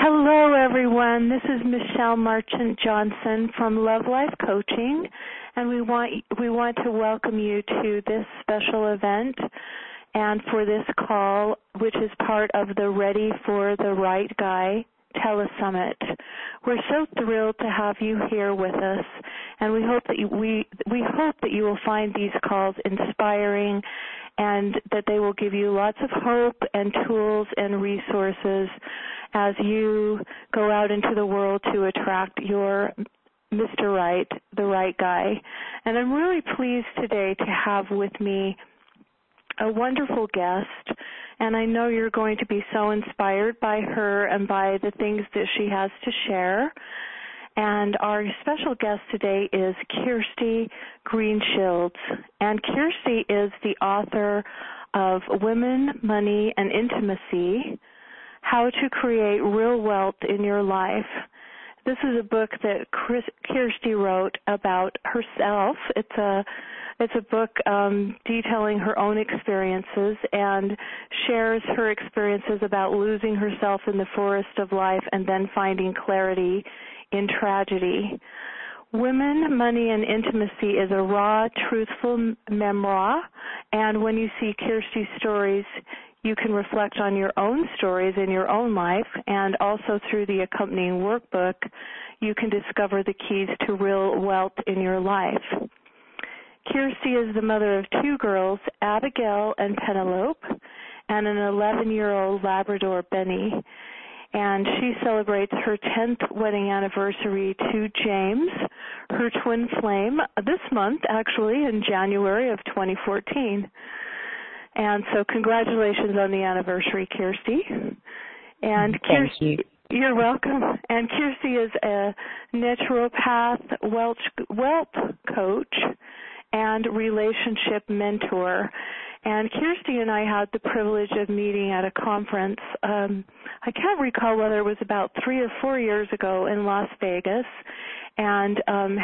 Hello, everyone. This is Michelle Marchant Johnson from Love Life Coaching, and we want to welcome you to this special event and for this call, which is part of the Ready for the Right Guy Telesummit. We're so thrilled to have you here with us, and we hope that you will find these calls inspiring and that they will give you lots of hope and tools and resources as you go out into the world to attract your Mr. Right, the right guy. And I'm really pleased today to have with me a wonderful guest, and I know you're going to be so inspired by her and by the things that she has to share. And our special guest today is Kirsty Greenshields. And Kirsty is the author of Women, Money, and Intimacy, How to Create Real Wealth in Your Life. This is a book that Kirsty wrote about herself. It's a book detailing her own experiences and shares her experiences about losing herself in the forest of life and then finding clarity in tragedy. Women, Money, and Intimacy is a raw, truthful memoir, and when you see Kirsty's stories, you can reflect on your own stories in your own life, and also through the accompanying workbook, you can discover the keys to real wealth in your life. Kirsty is the mother of two girls, Abigail and Penelope, and an 11-year-old Labrador, Benny. And she celebrates her 10th wedding anniversary to James, her twin flame, this month, actually, in January of 2014. And so congratulations on the anniversary, Kirsty. And Thank you. You're welcome. And Kirsty is a naturopath, wealth coach, and relationship mentor. And Kirsty and I had the privilege of meeting at a conference. I can't recall whether it was about 3 or 4 years ago in Las Vegas, and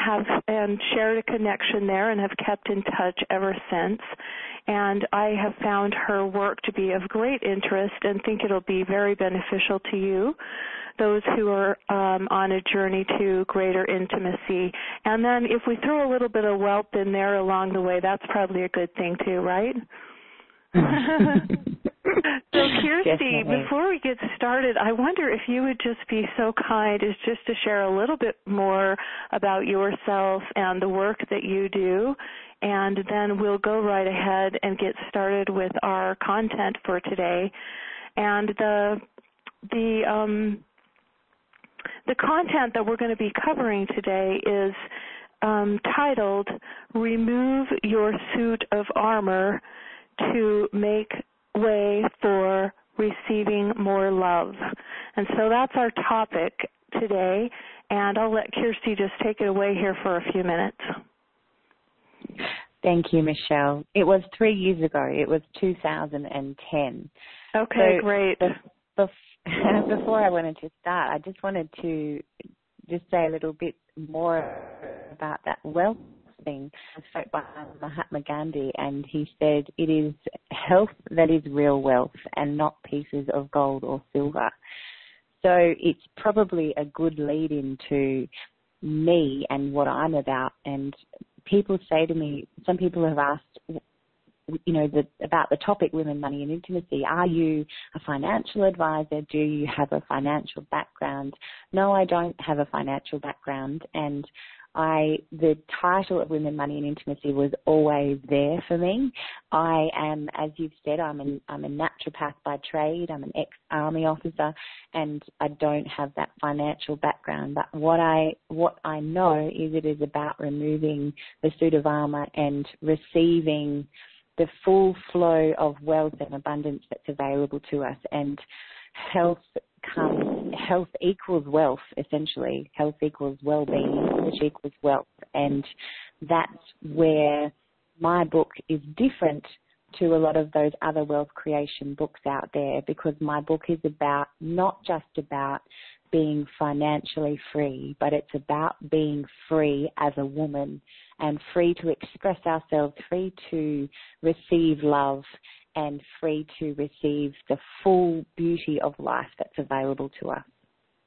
shared a connection there and have kept in touch ever since. And I have found her work to be of great interest and think it'll be very beneficial to you, those who are on a journey to greater intimacy. And then if we throw a little bit of wealth in there along the way, that's probably a good thing too, right? So Kirsty, Definitely. before we get started, I wonder if you would just be so kind as just to share a little bit more about yourself and the work that you do, and then we'll go right ahead and get started with our content for today. And the content that we're going to be covering today is titled Remove Your Suit of Armor to Make Way for Receiving More Love. And so that's our topic today, and I'll let Kirsty just take it away here for a few minutes. Thank you, Michelle. It was 3 years ago. It was 2010. Okay, so great. Before I wanted to start, I just wanted to just say a little bit more about that wealth thing. I spoke by Mahatma Gandhi, and he said it is health that is real wealth and not pieces of gold or silver. So it's probably a good lead into me and what I'm about. And people say to me, some people have asked, about the topic Women, Money and Intimacy. Are you a financial advisor? Do you have a financial background? No, I don't have a financial background, and the title of Women, Money and Intimacy was always there for me. I am, as you've said, I'm a naturopath by trade. I'm an ex-army officer, and I don't have that financial background. But what I know is it is about removing the suit of armor and receiving the full flow of wealth and abundance that's available to us. And health equals wealth, essentially. Health equals well-being, which equals wealth. And that's where my book is different to a lot of those other wealth creation books out there, because my book is not just about being financially free, but it's about being free as a woman and free to express ourselves, free to receive love, and free to receive the full beauty of life that's available to us.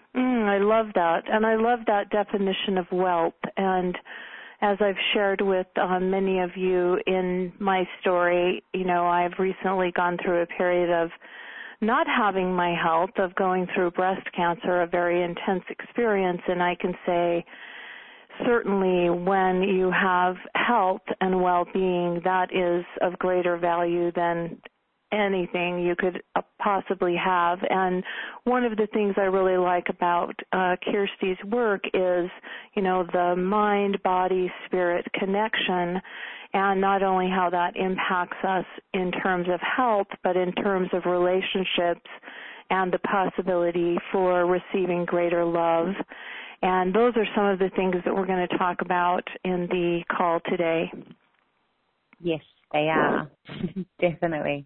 I love that, and I love that definition of wealth. And as I've shared with many of you in my story, I've recently gone through a period of not having my health, of going through breast cancer, a very intense experience, and I can say certainly when you have health and well-being, that is of greater value than anything you could possibly have. And one of the things I really like about Kirsti's work is, the mind-body-spirit connection, and not only how that impacts us in terms of health, but in terms of relationships and the possibility for receiving greater love. And those are some of the things that we're going to talk about in the call today. Yes, they are. Definitely.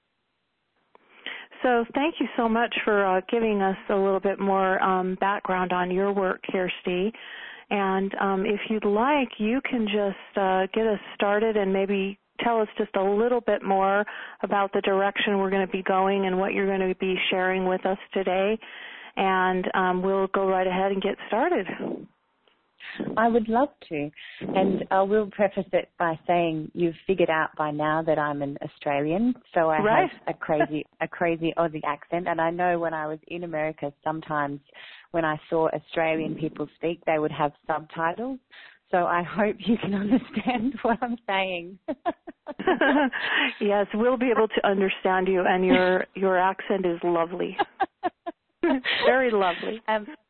So thank you so much for giving us a little bit more background on your work, Kirsti. And if you'd like, you can just get us started and maybe tell us just a little bit more about the direction we're going to be going and what you're going to be sharing with us today. And we'll go right ahead and get started. I would love to. And I will preface it by saying you've figured out by now that I'm an Australian, so I have a crazy Aussie accent. And I know when I was in America, sometimes when I saw Australian people speak, they would have subtitles. So I hope you can understand what I'm saying. Yes, we'll be able to understand you, and your accent is lovely. Very lovely.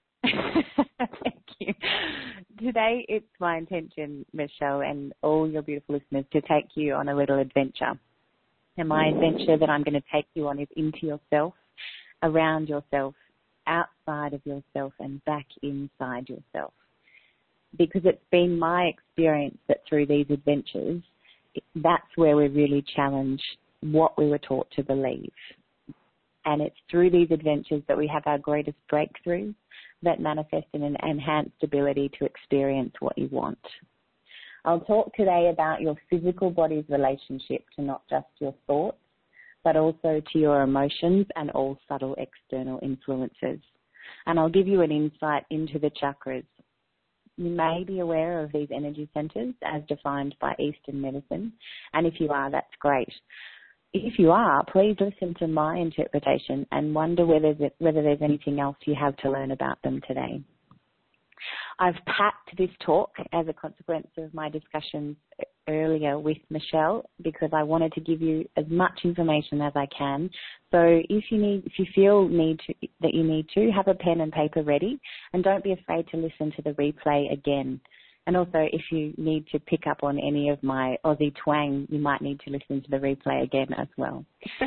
Thank you. Today it's my intention, Michelle, and all your beautiful listeners, to take you on a little adventure. And my adventure that I'm going to take you on is into yourself, around yourself, outside of yourself, and back inside yourself. Because it's been my experience that through these adventures, that's where we really challenge what we were taught to believe. And it's through these adventures that we have our greatest breakthroughs that manifest in an enhanced ability to experience what you want. I'll talk today about your physical body's relationship to not just your thoughts, but also to your emotions and all subtle external influences. And I'll give you an insight into the chakras. You may be aware of these energy centers as defined by Eastern medicine, and if you are, that's great. If you are, please listen to my interpretation and wonder whether there's anything else you have to learn about them today. I've packed this talk as a consequence of my discussions earlier with Michelle because I wanted to give you as much information as I can. So if you feel that you need to, have a pen and paper ready, and don't be afraid to listen to the replay again. And also, if you need to pick up on any of my Aussie twang, you might need to listen to the replay again as well.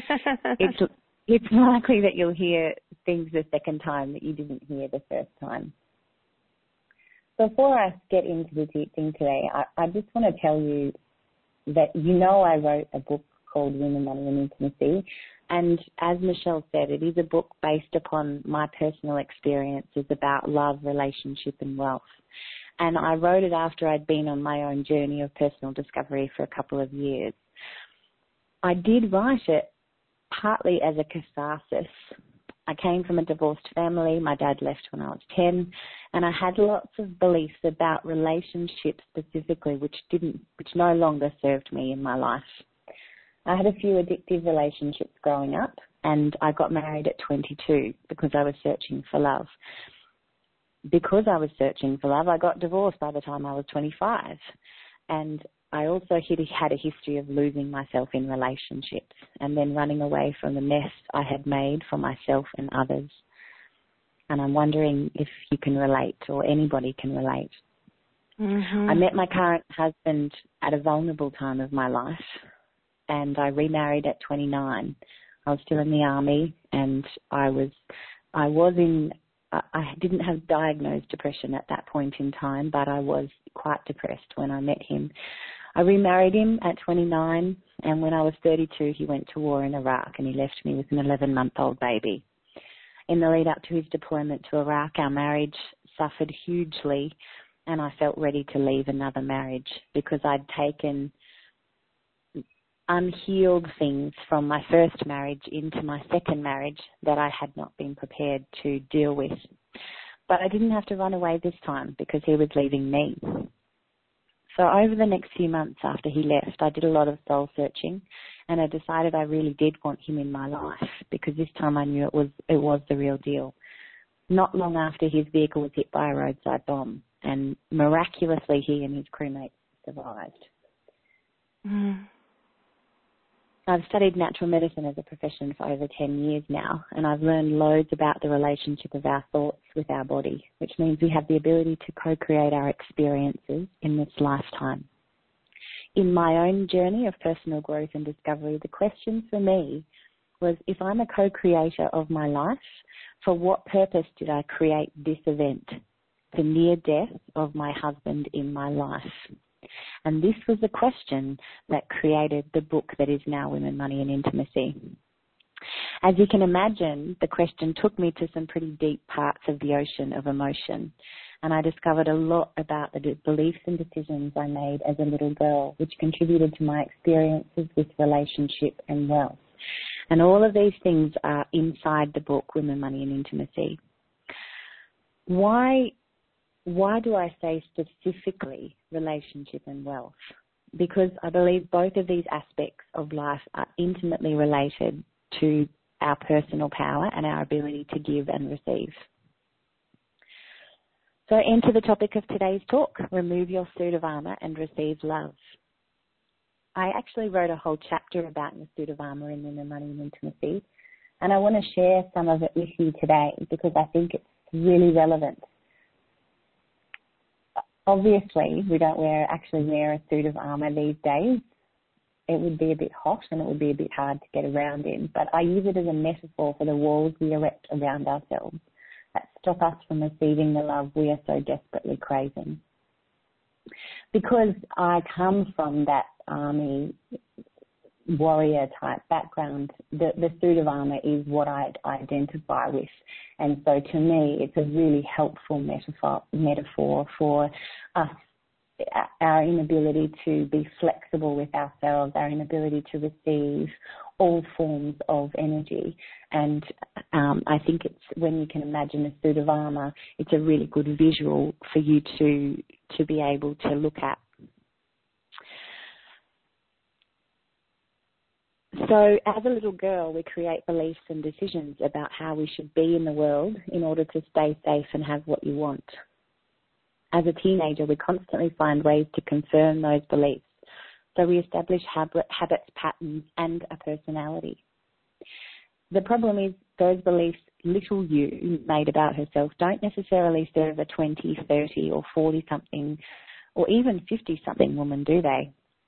It's likely that you'll hear things the second time that you didn't hear the first time. Before I get into the teaching today, I just want to tell you that I wrote a book called Women, Money and Intimacy. And as Michelle said, it is a book based upon my personal experiences about love, relationship and wealth. And I wrote it after I'd been on my own journey of personal discovery for a couple of years. I did write it partly as a catharsis. I came from a divorced family. My dad left when I was 10, and I had lots of beliefs about relationships specifically, which no longer served me in my life. I had a few addictive relationships growing up, and I got married at 22 because I was searching for love. Because I was searching for love, I got divorced by the time I was 25. And I also had a history of losing myself in relationships and then running away from the mess I had made for myself and others. And I'm wondering if you can relate or anybody can relate. Mm-hmm. I met my current husband at a vulnerable time of my life, and I remarried at 29. I was still in the army, and I didn't have diagnosed depression at that point in time, but I was quite depressed when I met him. I remarried him at 29, and when I was 32, he went to war in Iraq, and he left me with an 11-month-old baby. In the lead up to his deployment to Iraq, our marriage suffered hugely, and I felt ready to leave another marriage because I'd taken unhealed things from my first marriage into my second marriage that I had not been prepared to deal with. But I didn't have to run away this time because he was leaving me. So over the next few months after he left, I did a lot of soul searching, and I decided I really did want him in my life because this time I knew it was the real deal. Not long after, his vehicle was hit by a roadside bomb, and miraculously he and his crewmates survived. Mm. I've studied natural medicine as a profession for over 10 years now, and I've learned loads about the relationship of our thoughts with our body, which means we have the ability to co-create our experiences in this lifetime. In my own journey of personal growth and discovery, the question for me was, if I'm a co-creator of my life, for what purpose did I create this event, the near death of my husband in my life? And this was the question that created the book that is now Women, Money and Intimacy. As you can imagine, the question took me to some pretty deep parts of the ocean of emotion. And I discovered a lot about the beliefs and decisions I made as a little girl, which contributed to my experiences with relationship and wealth. And all of these things are inside the book, Women, Money and Intimacy. Why do I say specifically relationship and wealth? Because I believe both of these aspects of life are intimately related to our personal power and our ability to give and receive. So enter the topic of today's talk, remove your suit of armour and receive love. I actually wrote a whole chapter about your suit of armour in Women, Money and Intimacy, and I want to share some of it with you today because I think it's really relevant. Obviously, we don't actually wear a suit of armour these days. It would be a bit hot and it would be a bit hard to get around in, but I use it as a metaphor for the walls we erect around ourselves that stop us from receiving the love we are so desperately craving. Because I come from that army warrior type background, the suit of armour is what I identify with. And so to me, it's a really helpful metaphor for us, our inability to be flexible with ourselves, our inability to receive all forms of energy. And I think it's, when you can imagine a suit of armour, it's a really good visual for you to be able to look at. So as a little girl, we create beliefs and decisions about how we should be in the world in order to stay safe and have what you want. As a teenager, we constantly find ways to confirm those beliefs. So we establish habits, patterns, and a personality. The problem is those beliefs little you made about herself don't necessarily serve a 20, 30 or 40-something or even 50-something woman, do they?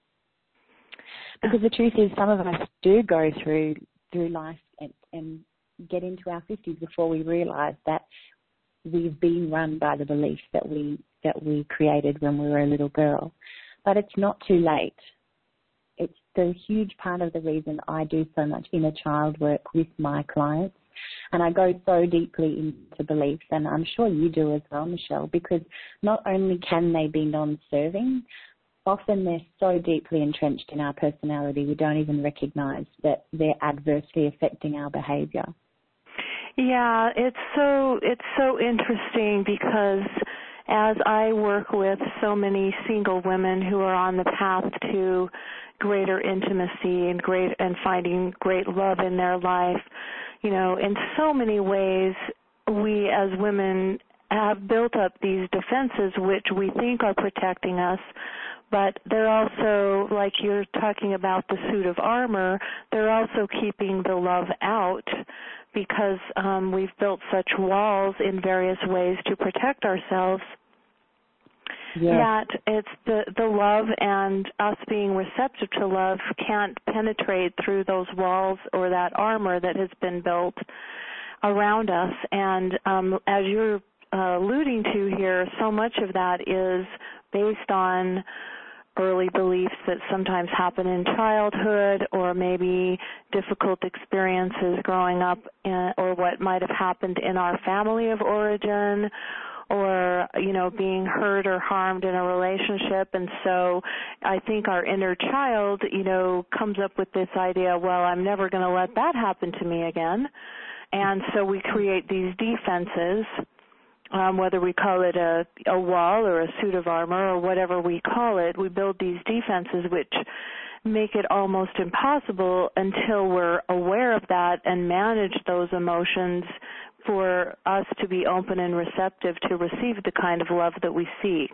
Because the truth is, some of us do go through life and get into our 50s before we realise that we've been run by the beliefs that we created when we were a little girl. But it's not too late. It's the huge part of the reason I do so much inner child work with my clients. And I go so deeply into beliefs, and I'm sure you do as well, Michelle, because not only can they be non-serving, often they're so deeply entrenched in our personality we don't even recognise that they're adversely affecting our behaviour. Yeah, it's so interesting because as I work with so many single women who are on the path to greater intimacy and finding great love in their life, you know, in so many ways we as women have built up these defenses which we think are protecting us, but they're also, like you're talking about the suit of armor, they're also keeping the love out because we've built such walls in various ways to protect ourselves. Yes. That it's the love and us being receptive to love can't penetrate through those walls or that armor that has been built around us. And as you're alluding to here, so much of that is based on early beliefs that sometimes happen in childhood or maybe difficult experiences growing up or what might have happened in our family of origin or, you know, being hurt or harmed in a relationship. And so I think our inner child, you know, comes up with this idea, well, I'm never going to let that happen to me again. And so we create these defenses. whether we call it a wall or a suit of armor or whatever we call it, we build these defenses which make it almost impossible until we're aware of that and manage those emotions for us to be open and receptive to receive the kind of love that we seek.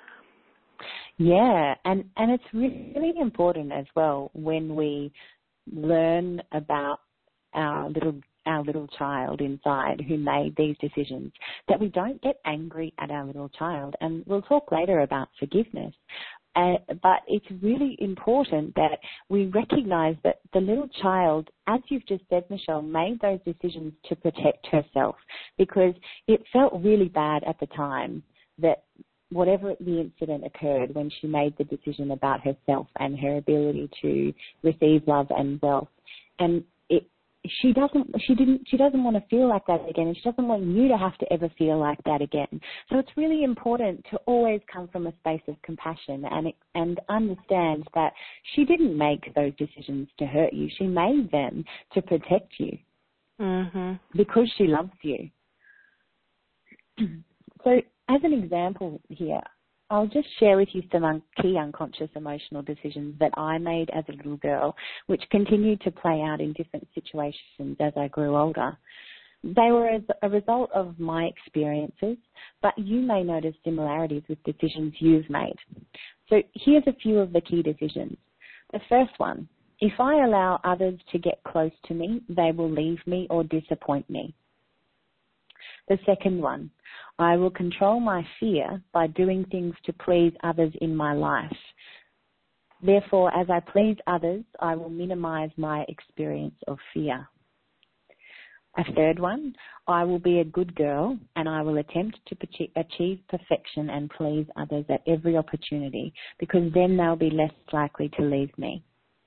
Yeah, and it's really important as well when we learn about our little child inside who made these decisions, that we don't get angry at our little child. And we'll talk later about forgiveness. But it's really important that we recognize that the little child, as you've just said, Michelle, made those decisions to protect herself, because it felt really bad at the time that whatever the incident occurred, when she made the decision about herself and her ability to receive love and wealth. And she doesn't want to feel like that again, and she doesn't want you to have to ever feel like that again. So it's really important to always come from a space of compassion and understand that she didn't make those decisions to hurt you. She made them to protect you because she loves you. So as an example here, I'll just share with you some key unconscious emotional decisions that I made as a little girl, which continued to play out in different situations as I grew older. They were as a result of my experiences, but you may notice similarities with decisions you've made. So here's a few of the key decisions. The first one, if I allow others to get close to me, they will leave me or disappoint me. The second one, I will control my fear by doing things to please others in my life. Therefore, as I please others, I will minimize my experience of fear. A third one, I will be a good girl and I will attempt to achieve perfection and please others at every opportunity, because then they'll be less likely to leave me.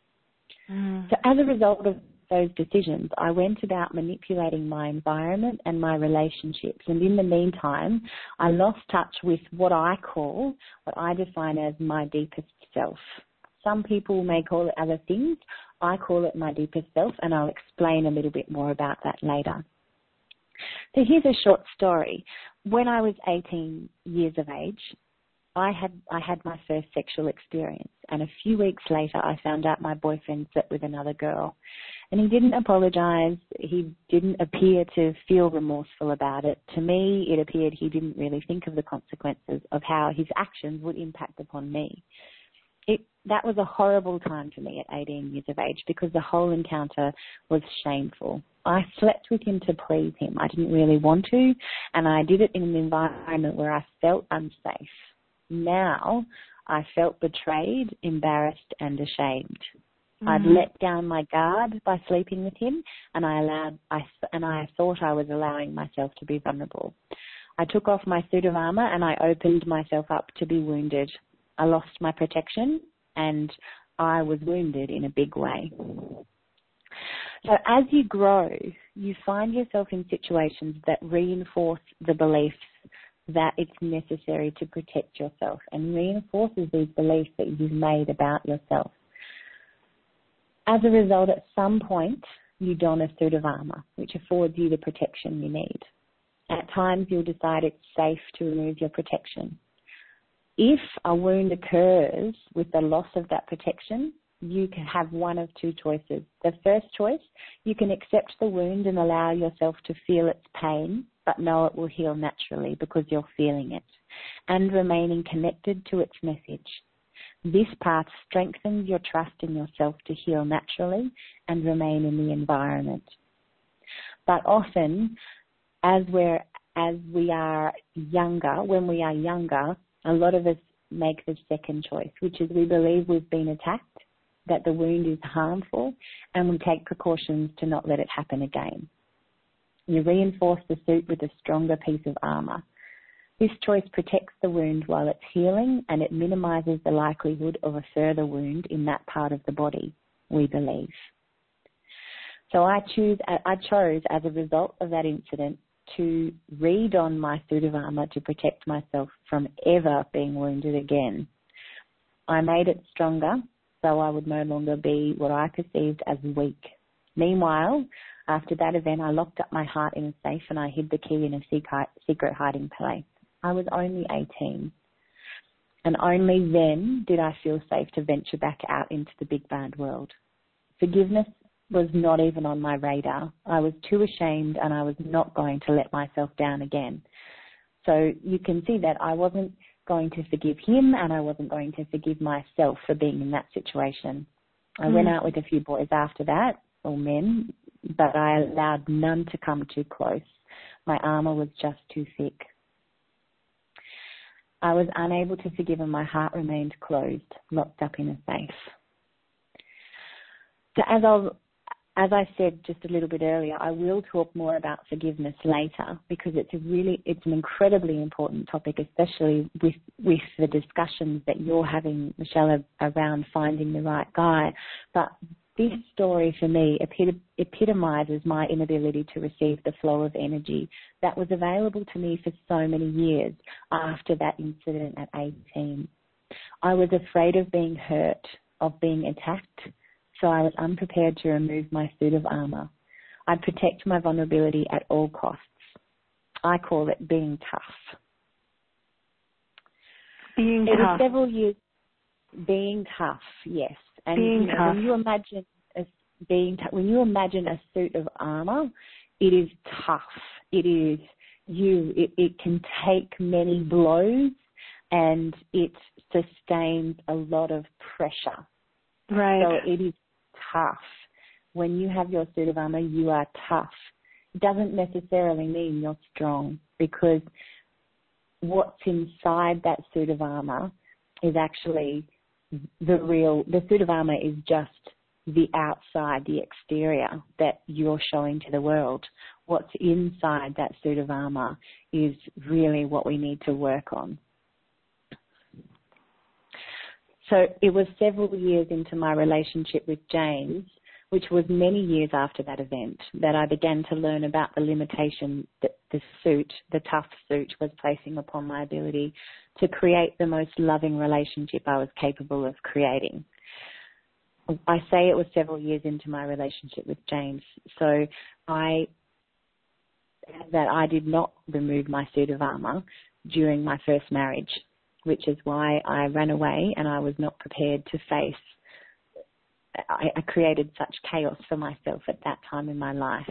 So as a result of those decisions, I went about manipulating my environment and my relationships, and in the meantime, I lost touch with what I define as my deepest self. Some people may call it other things. I call it my deepest self, and I'll explain a little bit more about that later. So here's a short story. When I was 18 years of age, I had my first sexual experience, and a few weeks later I found out my boyfriend slept with another girl. And he didn't apologize. He didn't appear to feel remorseful about it. To me, it appeared he didn't really think of the consequences of how his actions would impact upon me. That was a horrible time for me at 18 years of age, because the whole encounter was shameful. I slept with him to please him. I didn't really want to, and I did it in an environment where I felt unsafe. Now I felt betrayed, embarrassed, and ashamed. I'd let down my guard by sleeping with him, and I thought I was allowing myself to be vulnerable. I took off my suit of armor and I opened myself up to be wounded. I lost my protection and I was wounded in a big way. So as you grow, you find yourself in situations that reinforce the beliefs that it's necessary to protect yourself, and reinforces these beliefs that you've made about yourself. As a result, at some point, you don a suit of armor, which affords you the protection you need. At times, you'll decide it's safe to remove your protection. If a wound occurs with the loss of that protection, you can have one of two choices. The first choice, you can accept the wound and allow yourself to feel its pain, but know it will heal naturally because you're feeling it, and remaining connected to its message. This path strengthens your trust in yourself to heal naturally and remain in the environment. But often, when we are younger, a lot of us make the second choice, which is we believe we've been attacked, that the wound is harmful, and we take precautions to not let it happen again. You reinforce the suit with a stronger piece of armor. This choice protects the wound while it's healing, and it minimizes the likelihood of a further wound in that part of the body, we believe. So I chose, as a result of that incident, to re-don my suit of armor to protect myself from ever being wounded again. I made it stronger, so I would no longer be what I perceived as weak. Meanwhile, After that event, I locked up my heart in a safe and I hid the key in a secret hiding place. I was only 18. And only then did I feel safe to venture back out into the big bad world. Forgiveness was not even on my radar. I was too ashamed and I was not going to let myself down again. So you can see that I wasn't going to forgive him and I wasn't going to forgive myself for being in that situation. I went out with a few boys after that, or men, but I allowed none to come too close. My armor was just too thick. I was unable to forgive and my heart remained closed, locked up in a safe. So as I said just a little bit earlier, I will talk more about forgiveness later because it's an incredibly important topic, especially with the discussions that you're having, Michelle, around finding the right guy. But this story for me epitomizes my inability to receive the flow of energy that was available to me for so many years after that incident at 18. I was afraid of being hurt, of being attacked, so I was unprepared to remove my suit of armor. I'd protect my vulnerability at all costs. I call it being tough. Being tough. It was tough. several years being tough, yes. And being tough. When you imagine a suit of armor, it is tough. It is you. It can take many blows and it sustains a lot of pressure. Right. So it is tough. When you have your suit of armor, you are tough. It doesn't necessarily mean you're strong because what's inside that suit of armor is actually the suit of armor is just the outside, the exterior that you're showing to the world. What's inside that suit of armor is really what we need to work on. So it was several years into my relationship with James, which was many years after that event, that I began to learn about the limitation that the tough suit, was placing upon my ability to create the most loving relationship I was capable of creating. I say it was several years into my relationship with James, so I did not remove my suit of armor during my first marriage, which is why I ran away and I was not prepared to face. I created such chaos for myself at that time in my life.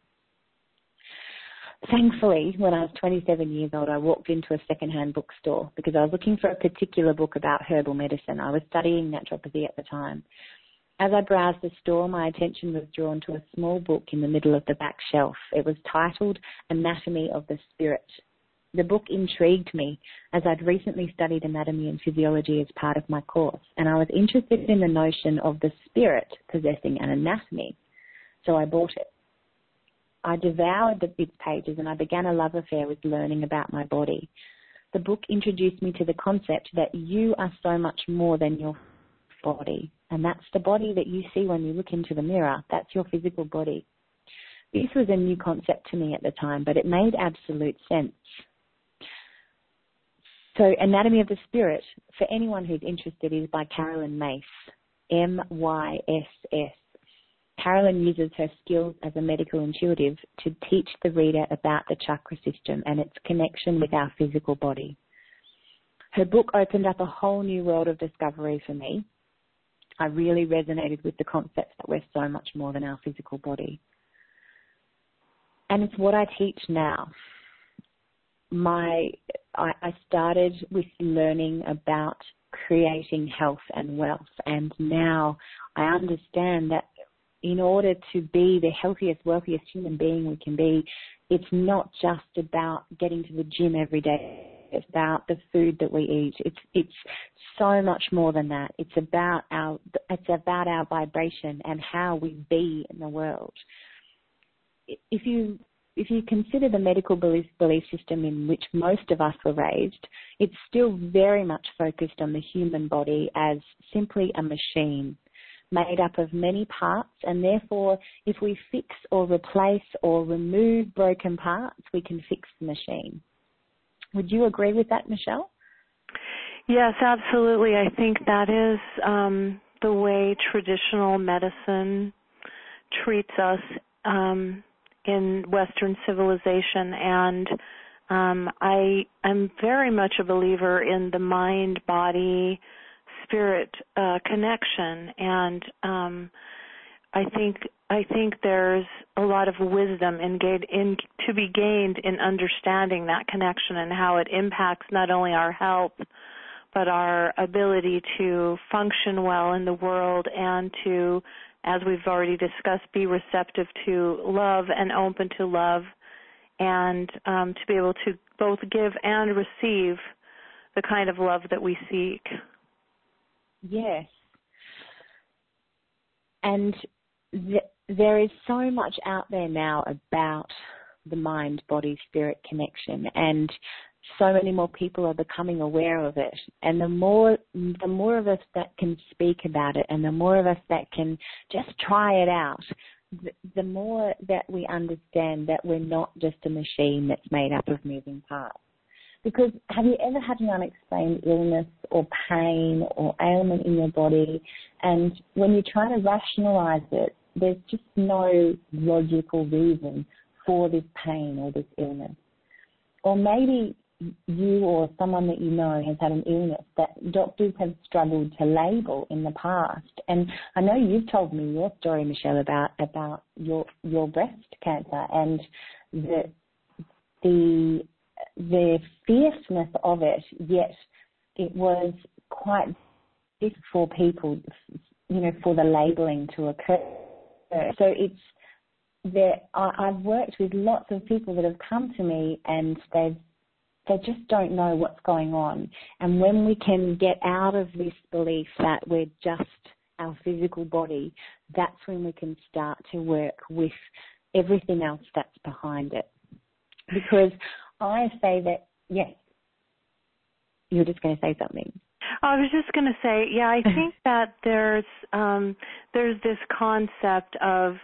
Thankfully, when I was 27 years old, I walked into a secondhand bookstore because I was looking for a particular book about herbal medicine. I was studying naturopathy at the time. As I browsed the store, my attention was drawn to a small book in the middle of the back shelf. It was titled Anatomy of the Spirit. The book intrigued me as I'd recently studied anatomy and physiology as part of my course, and I was interested in the notion of the spirit possessing an anatomy, so I bought it. I devoured its pages and I began a love affair with learning about my body. The book introduced me to the concept that you are so much more than your body, and that's the body that you see when you look into the mirror. That's your physical body. This was a new concept to me at the time, but it made absolute sense. So Anatomy of the Spirit, for anyone who's interested, is by Carolyn Myss, M-Y-S-S. Carolyn uses her skills as a medical intuitive to teach the reader about the chakra system and its connection with our physical body. Her book opened up a whole new world of discovery for me. I really resonated with the concept that we're so much more than our physical body. And it's what I teach now. I started with learning about creating health and wealth, and now I understand that in order to be the healthiest, wealthiest human being we can be, it's not just about getting to the gym every day. It's about the food that we eat. It's so much more than that. It's about our vibration and how we be in the world. If you consider the medical belief system in which most of us were raised, it's still very much focused on the human body as simply a machine made up of many parts, and therefore if we fix or replace or remove broken parts, we can fix the machine. Would you agree with that, Michelle? Yes, absolutely. I think that is the way traditional medicine treats us in Western civilization, and I'm very much a believer in the mind-body-spirit connection, and I think there's a lot of wisdom to be gained in understanding that connection and how it impacts not only our health, but our ability to function well in the world and to, as we've already discussed, be receptive to love and open to love, and to be able to both give and receive the kind of love that we seek. Yes. And there is so much out there now about the mind-body-spirit connection, and so many more people are becoming aware of it. And the more of us that can speak about it, and the more of us that can just try it out, the more that we understand that we're not just a machine that's made up of moving parts. Because have you ever had an unexplained illness or pain or ailment in your body, and when you try to rationalize it, there's just no logical reason for this pain or this illness? Or maybe you or someone that you know has had an illness that doctors have struggled to label in the past. And I know you've told me your story, Michelle, about your breast cancer and the fierceness of it, yet it was quite difficult for people, for the labeling to occur. So I've worked with lots of people that have come to me and they just don't know what's going on. And when we can get out of this belief that we're just our physical body, that's when we can start to work with everything else that's behind it. Because I say that, yes, you're just going to say something. I was just going to say, yeah, I think that there's this concept of,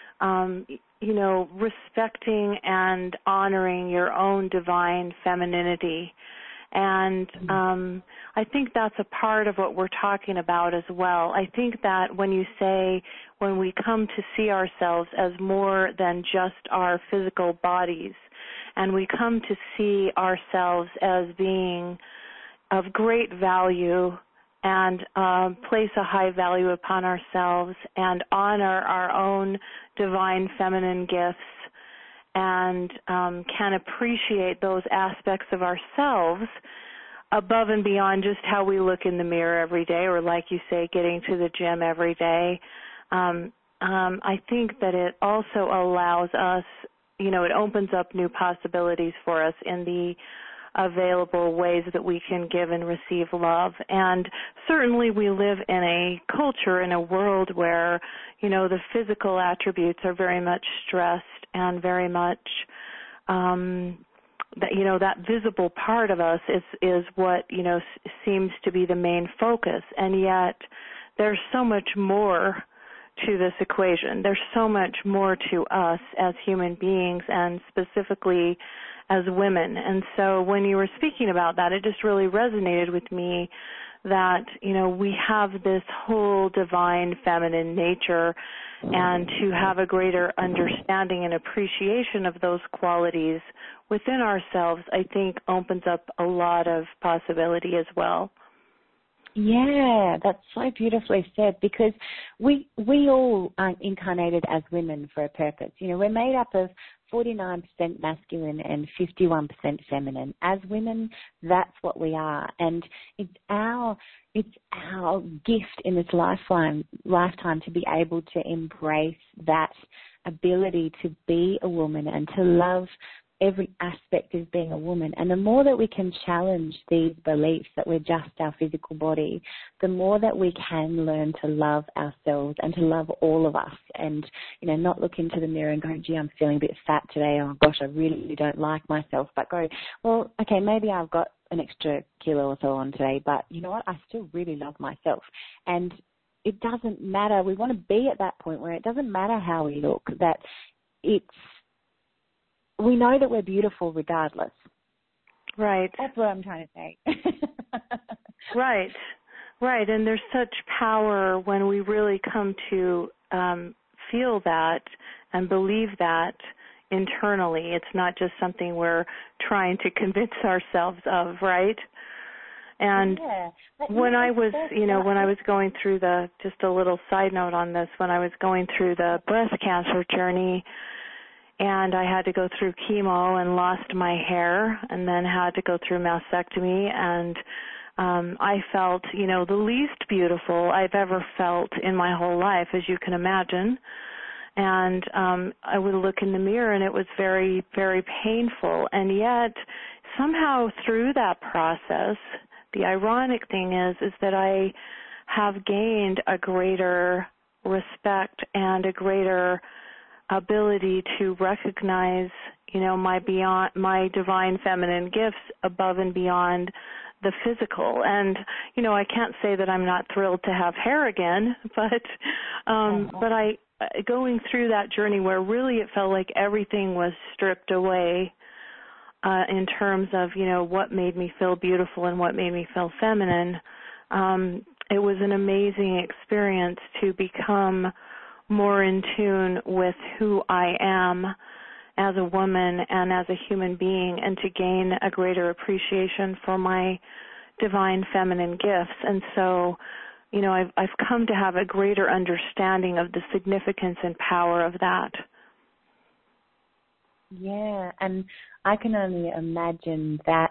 respecting and honoring your own divine femininity. And I think that's a part of what we're talking about as well. I think that when we come to see ourselves as more than just our physical bodies, and we come to see ourselves as being of great value and place a high value upon ourselves and honor our own divine feminine gifts and can appreciate those aspects of ourselves above and beyond just how we look in the mirror every day, or like you say, getting to the gym every day. I think that it also allows us, it opens up new possibilities for us in the available ways that we can give and receive love. And certainly we live in a culture, in a world where, the physical attributes are very much stressed and very much that visible part of us is what, seems to be the main focus. And yet there's so much more to this equation. There's so much more to us as human beings and specifically as women. And so when you were speaking about that, it just really resonated with me that, we have this whole divine feminine nature, and to have a greater understanding and appreciation of those qualities within ourselves, I think opens up a lot of possibility as well. Yeah, that's so beautifully said, because we all are incarnated as women for a purpose. We're made up of 49% masculine and 51% feminine. As women, that's what we are. And it's our gift in this lifetime to be able to embrace that ability to be a woman and to love every aspect of being a woman. And the more that we can challenge these beliefs that we're just our physical body, the more that we can learn to love ourselves and to love all of us, and not look into the mirror and go, gee, I'm feeling a bit fat today, oh gosh, I really don't like myself, but go, well, okay, maybe I've got an extra kilo or so on today, but you know what, I still really love myself. And it doesn't matter, we want to be at that point where it doesn't matter how we look, that we know that we're beautiful regardless. Right. That's what I'm trying to say. Right. And there's such power when we really come to feel that and believe that internally. It's not just something we're trying to convince ourselves of, right? And when I was, when I was going through just a little side note on this, when I was going through the breast cancer journey, and I had to go through chemo and lost my hair and then had to go through mastectomy, and I felt, the least beautiful I've ever felt in my whole life, as you can imagine. And I would look in the mirror, and it was very, very painful. And yet, somehow through that process, the ironic thing is that I have gained a greater respect and a greater ability to recognize, my divine feminine gifts above and beyond the physical. And, I can't say that I'm not thrilled to have hair again, but I going through that journey where really it felt like everything was stripped away in terms of, what made me feel beautiful and what made me feel feminine. It was an amazing experience to become more in tune with who I am as a woman and as a human being, and to gain a greater appreciation for my divine feminine gifts. And so, I've come to have a greater understanding of the significance and power of that. Yeah, and I can only imagine that,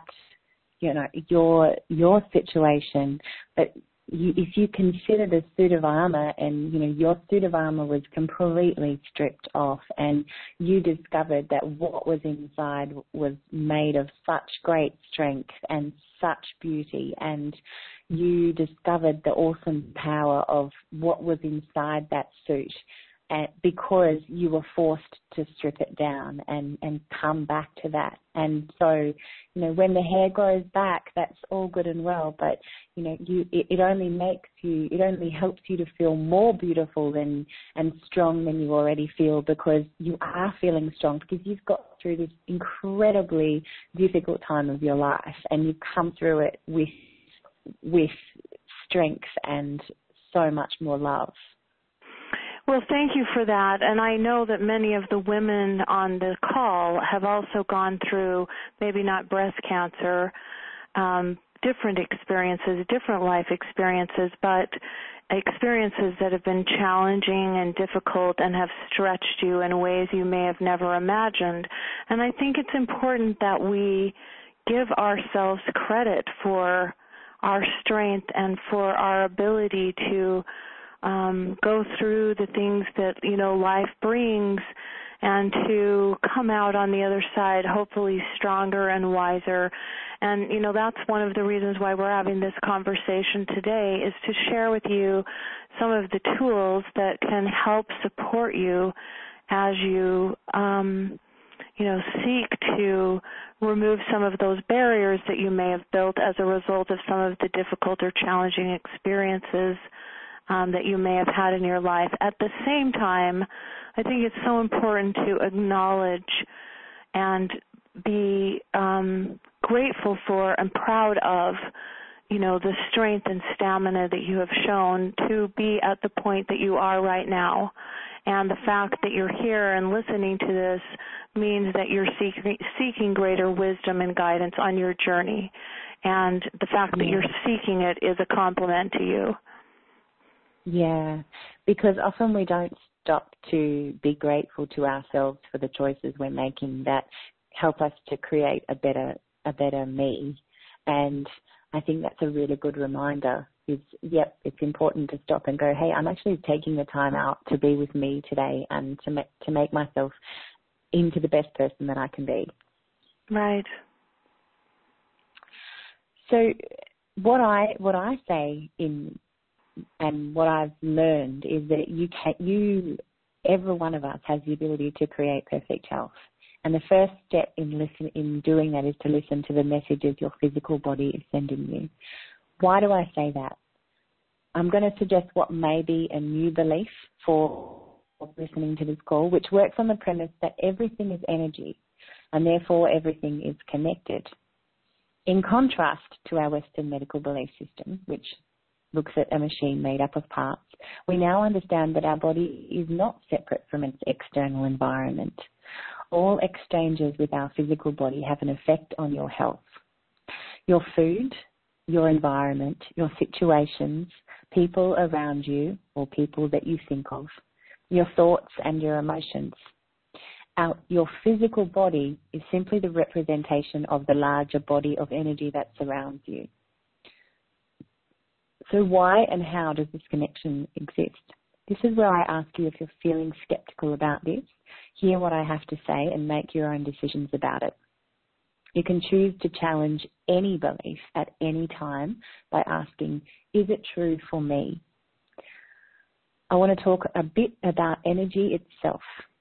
your situation, but if you consider the suit of armor, and your suit of armor was completely stripped off, and you discovered that what was inside was made of such great strength and such beauty, and you discovered the awesome power of what was inside that suit, and because you were forced to strip it down and come back to that. And so, when the hair grows back, that's all good and well, but, it only helps you to feel more beautiful and strong than you already feel, because you are feeling strong, because you've got through this incredibly difficult time of your life, and you've come through it with strength and so much more love. Well, thank you for that. And I know that many of the women on the call have also gone through, maybe not breast cancer, different experiences, different life experiences, but experiences that have been challenging and difficult and have stretched you in ways you may have never imagined. And I think it's important that we give ourselves credit for our strength and for our ability to go through the things that, life brings, and to come out on the other side hopefully stronger and wiser. And, that's one of the reasons why we're having this conversation today, is to share with you some of the tools that can help support you as you, seek to remove some of those barriers that you may have built as a result of some of the difficult or challenging experiences that you may have had in your life. At the same time, I think it's so important to acknowledge and be grateful for and proud of, the strength and stamina that you have shown to be at the point that you are right now. And the fact that you're here and listening to this means that you're seeking greater wisdom and guidance on your journey. And the fact that you're seeking it is a compliment to you. Yeah, because often we don't stop to be grateful to ourselves for the choices we're making that help us to create a better me. And I think that's a really good reminder. It's important to stop and go, hey, I'm actually taking the time out to be with me today and to make myself into the best person that I can be. Right. So what I say and what I've learned is that every one of us has the ability to create perfect health. And the first step in doing that is to listen to the messages your physical body is sending you. Why do I say that? I'm going to suggest what may be a new belief for listening to this call, which works on the premise that everything is energy and therefore everything is connected. In contrast to our Western medical belief system, which looks at a machine made up of parts, We now understand that our body is not separate from its external environment. All exchanges with our physical body have an effect on your health. Your food, your environment, your situations, people around you or people that you think of, your thoughts and your emotions. Your physical body is simply the representation of the larger body of energy that surrounds you. So why and how does this connection exist? This is where I ask you, if you're feeling skeptical about this, hear what I have to say and make your own decisions about it. You can choose to challenge any belief at any time by asking, is it true for me? I want to talk a bit about energy itself.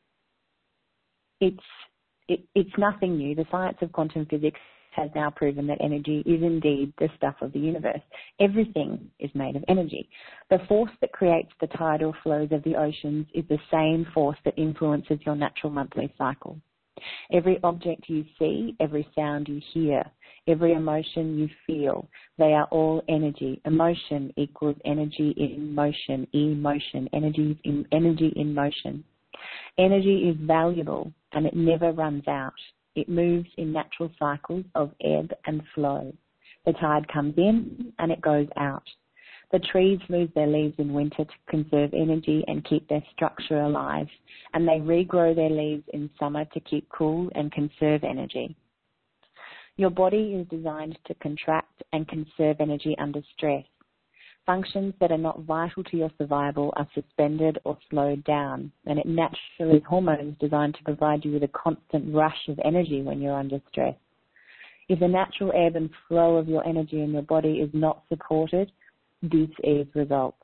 It's nothing new. The science of quantum physics has now proven that energy is indeed the stuff of the universe. Everything is made of energy. The force that creates the tidal flows of the oceans is the same force that influences your natural monthly cycle. Every object you see, every sound you hear, every emotion you feel, they are all energy. Emotion equals energy in motion, emotion, energy in motion. Energy is valuable and it never runs out. It moves in natural cycles of ebb and flow. The tide comes in and it goes out. The trees lose their leaves in winter to conserve energy and keep their structure alive, and they regrow their leaves in summer to keep cool and conserve energy. Your body is designed to contract and conserve energy under stress. Functions that are not vital to your survival are suspended or slowed down, and it naturally is hormones designed to provide you with a constant rush of energy when you're under stress. If the natural ebb and flow of your energy in your body is not supported, this is results.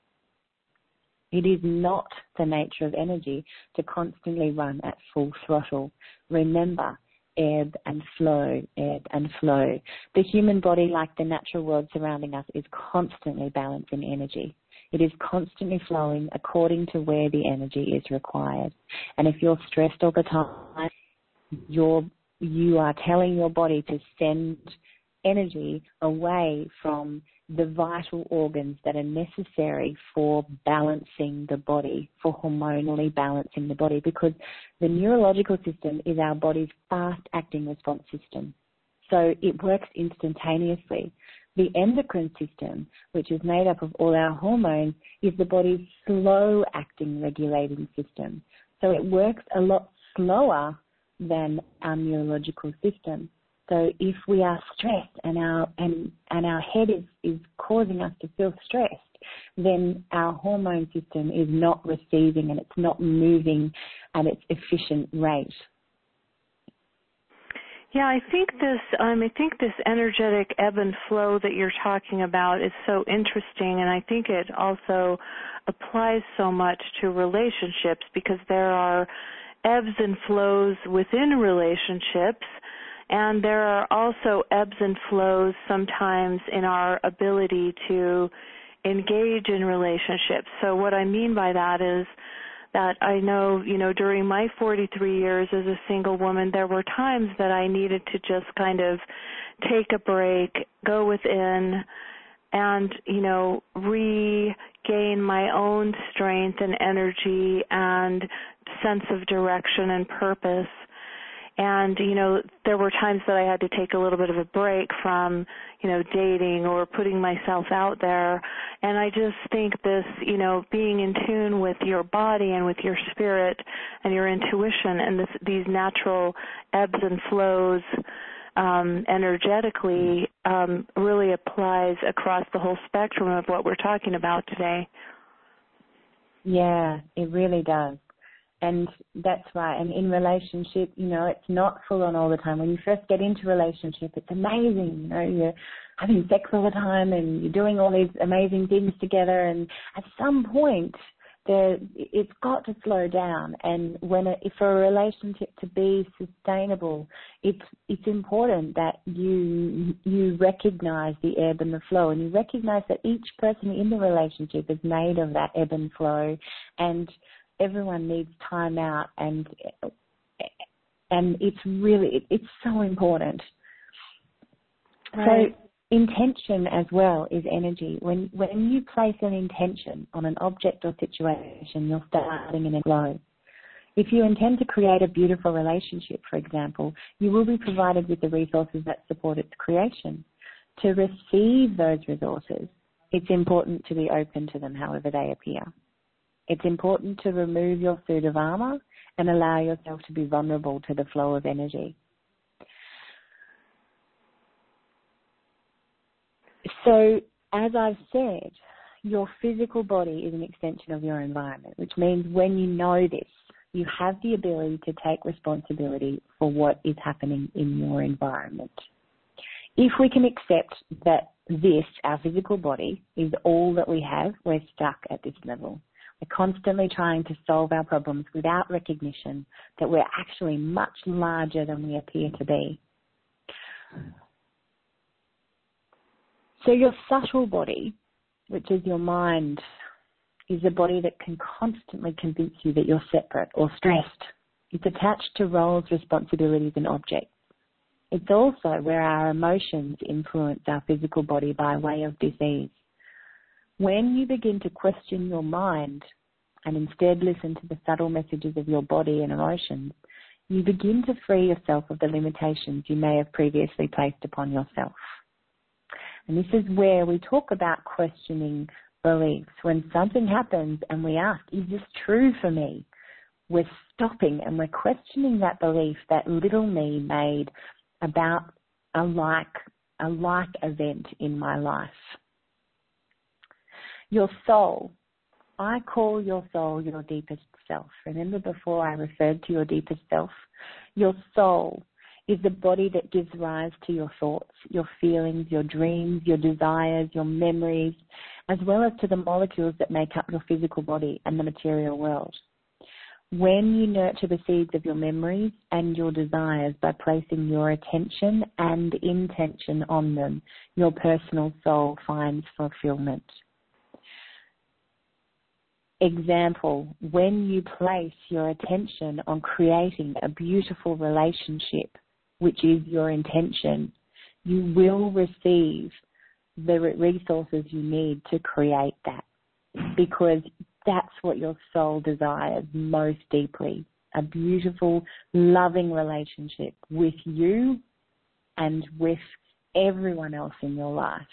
It is not the nature of energy to constantly run at full throttle. Remember, ebb and flow, ebb and flow. The human body, like the natural world surrounding us, is constantly balancing energy. It is constantly flowing according to where the energy is required. And if you're stressed all the time, you are telling your body to send energy away from the vital organs that are necessary for balancing the body, for hormonally balancing the body, because the neurological system is our body's fast-acting response system. So it works instantaneously. The endocrine system, which is made up of all our hormones, is the body's slow-acting regulating system. So it works a lot slower than our neurological system. So if we are stressed and our head is causing us to feel stressed, then our hormone system is not receiving and it's not moving at its efficient rate. Yeah, I think this energetic ebb and flow that you're talking about is so interesting, and I think it also applies so much to relationships, because there are ebbs and flows within relationships. And there are also ebbs and flows sometimes in our ability to engage in relationships. So what I mean by that is that I know, during my 43 years as a single woman, there were times that I needed to just kind of take a break, go within, and, regain my own strength and energy and sense of direction and purpose. And, there were times that I had to take a little bit of a break from, dating or putting myself out there. And I just think this, being in tune with your body and with your spirit and your intuition and these natural ebbs and flows energetically really applies across the whole spectrum of what we're talking about today. Yeah, it really does. And that's right. And in relationship, it's not full on all the time. When you first get into a relationship, it's amazing. You're having sex all the time and you're doing all these amazing things together. And at some point, it's got to slow down. And for a relationship to be sustainable, it's important that you recognize the ebb and the flow, and you recognize that each person in the relationship is made of that ebb and flow, and everyone needs time out, and it's so important. Right. Intention as well is energy. When you place an intention on an object or situation, you're starting in a flow. If you intend to create a beautiful relationship, for example, you will be provided with the resources that support its creation. To receive those resources, it's important to be open to them however they appear. It's important to remove your suit of armor and allow yourself to be vulnerable to the flow of energy. So, as I've said, your physical body is an extension of your environment, which means when you know this, you have the ability to take responsibility for what is happening in your environment. If we can accept that this, our physical body, is all that we have, we're stuck at this level. We're constantly trying to solve our problems without recognition that we're actually much larger than we appear to be. So your subtle body, which is your mind, is a body that can constantly convince you that you're separate or stressed. It's attached to roles, responsibilities, and objects. It's also where our emotions influence our physical body by way of disease. When you begin to question your mind and instead listen to the subtle messages of your body and emotions, you begin to free yourself of the limitations you may have previously placed upon yourself. And this is where we talk about questioning beliefs. When something happens and we ask, is this true for me? We're stopping and we're questioning that belief that little me made about a like event in my life. Your soul. I call your soul your deepest self. Remember before I referred to your deepest self? Your soul is the body that gives rise to your thoughts, your feelings, your dreams, your desires, your memories, as well as to the molecules that make up your physical body and the material world. When you nurture the seeds of your memories and your desires by placing your attention and intention on them, your personal soul finds fulfillment. Example, when you place your attention on creating a beautiful relationship, which is your intention, you will receive the resources you need to create that, because that's what your soul desires most deeply, a beautiful, loving relationship with you and with everyone else in your life.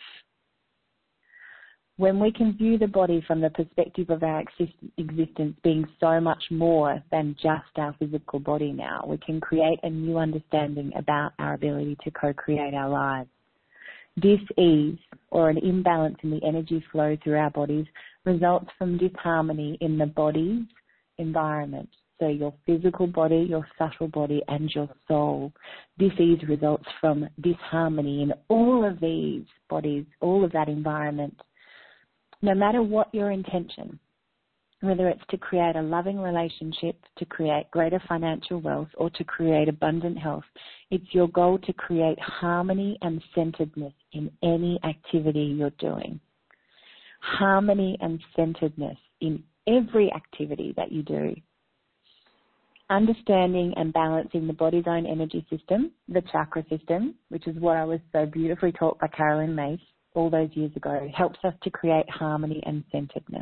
When we can view the body from the perspective of our existence being so much more than just our physical body now, we can create a new understanding about our ability to co-create our lives. Dis-ease, or an imbalance in the energy flow through our bodies, results from disharmony in the body's environment. So your physical body, your subtle body, and your soul. Dis-ease results from disharmony in all of these bodies, all of that environment. No matter what your intention, whether it's to create a loving relationship, to create greater financial wealth, or to create abundant health, it's your goal to create harmony and centeredness in any activity you're doing. Harmony and centeredness in every activity that you do. Understanding and balancing the body's own energy system, the chakra system, which is what I was so beautifully taught by Carolyn Mace all those years ago, helps us to create harmony and centeredness.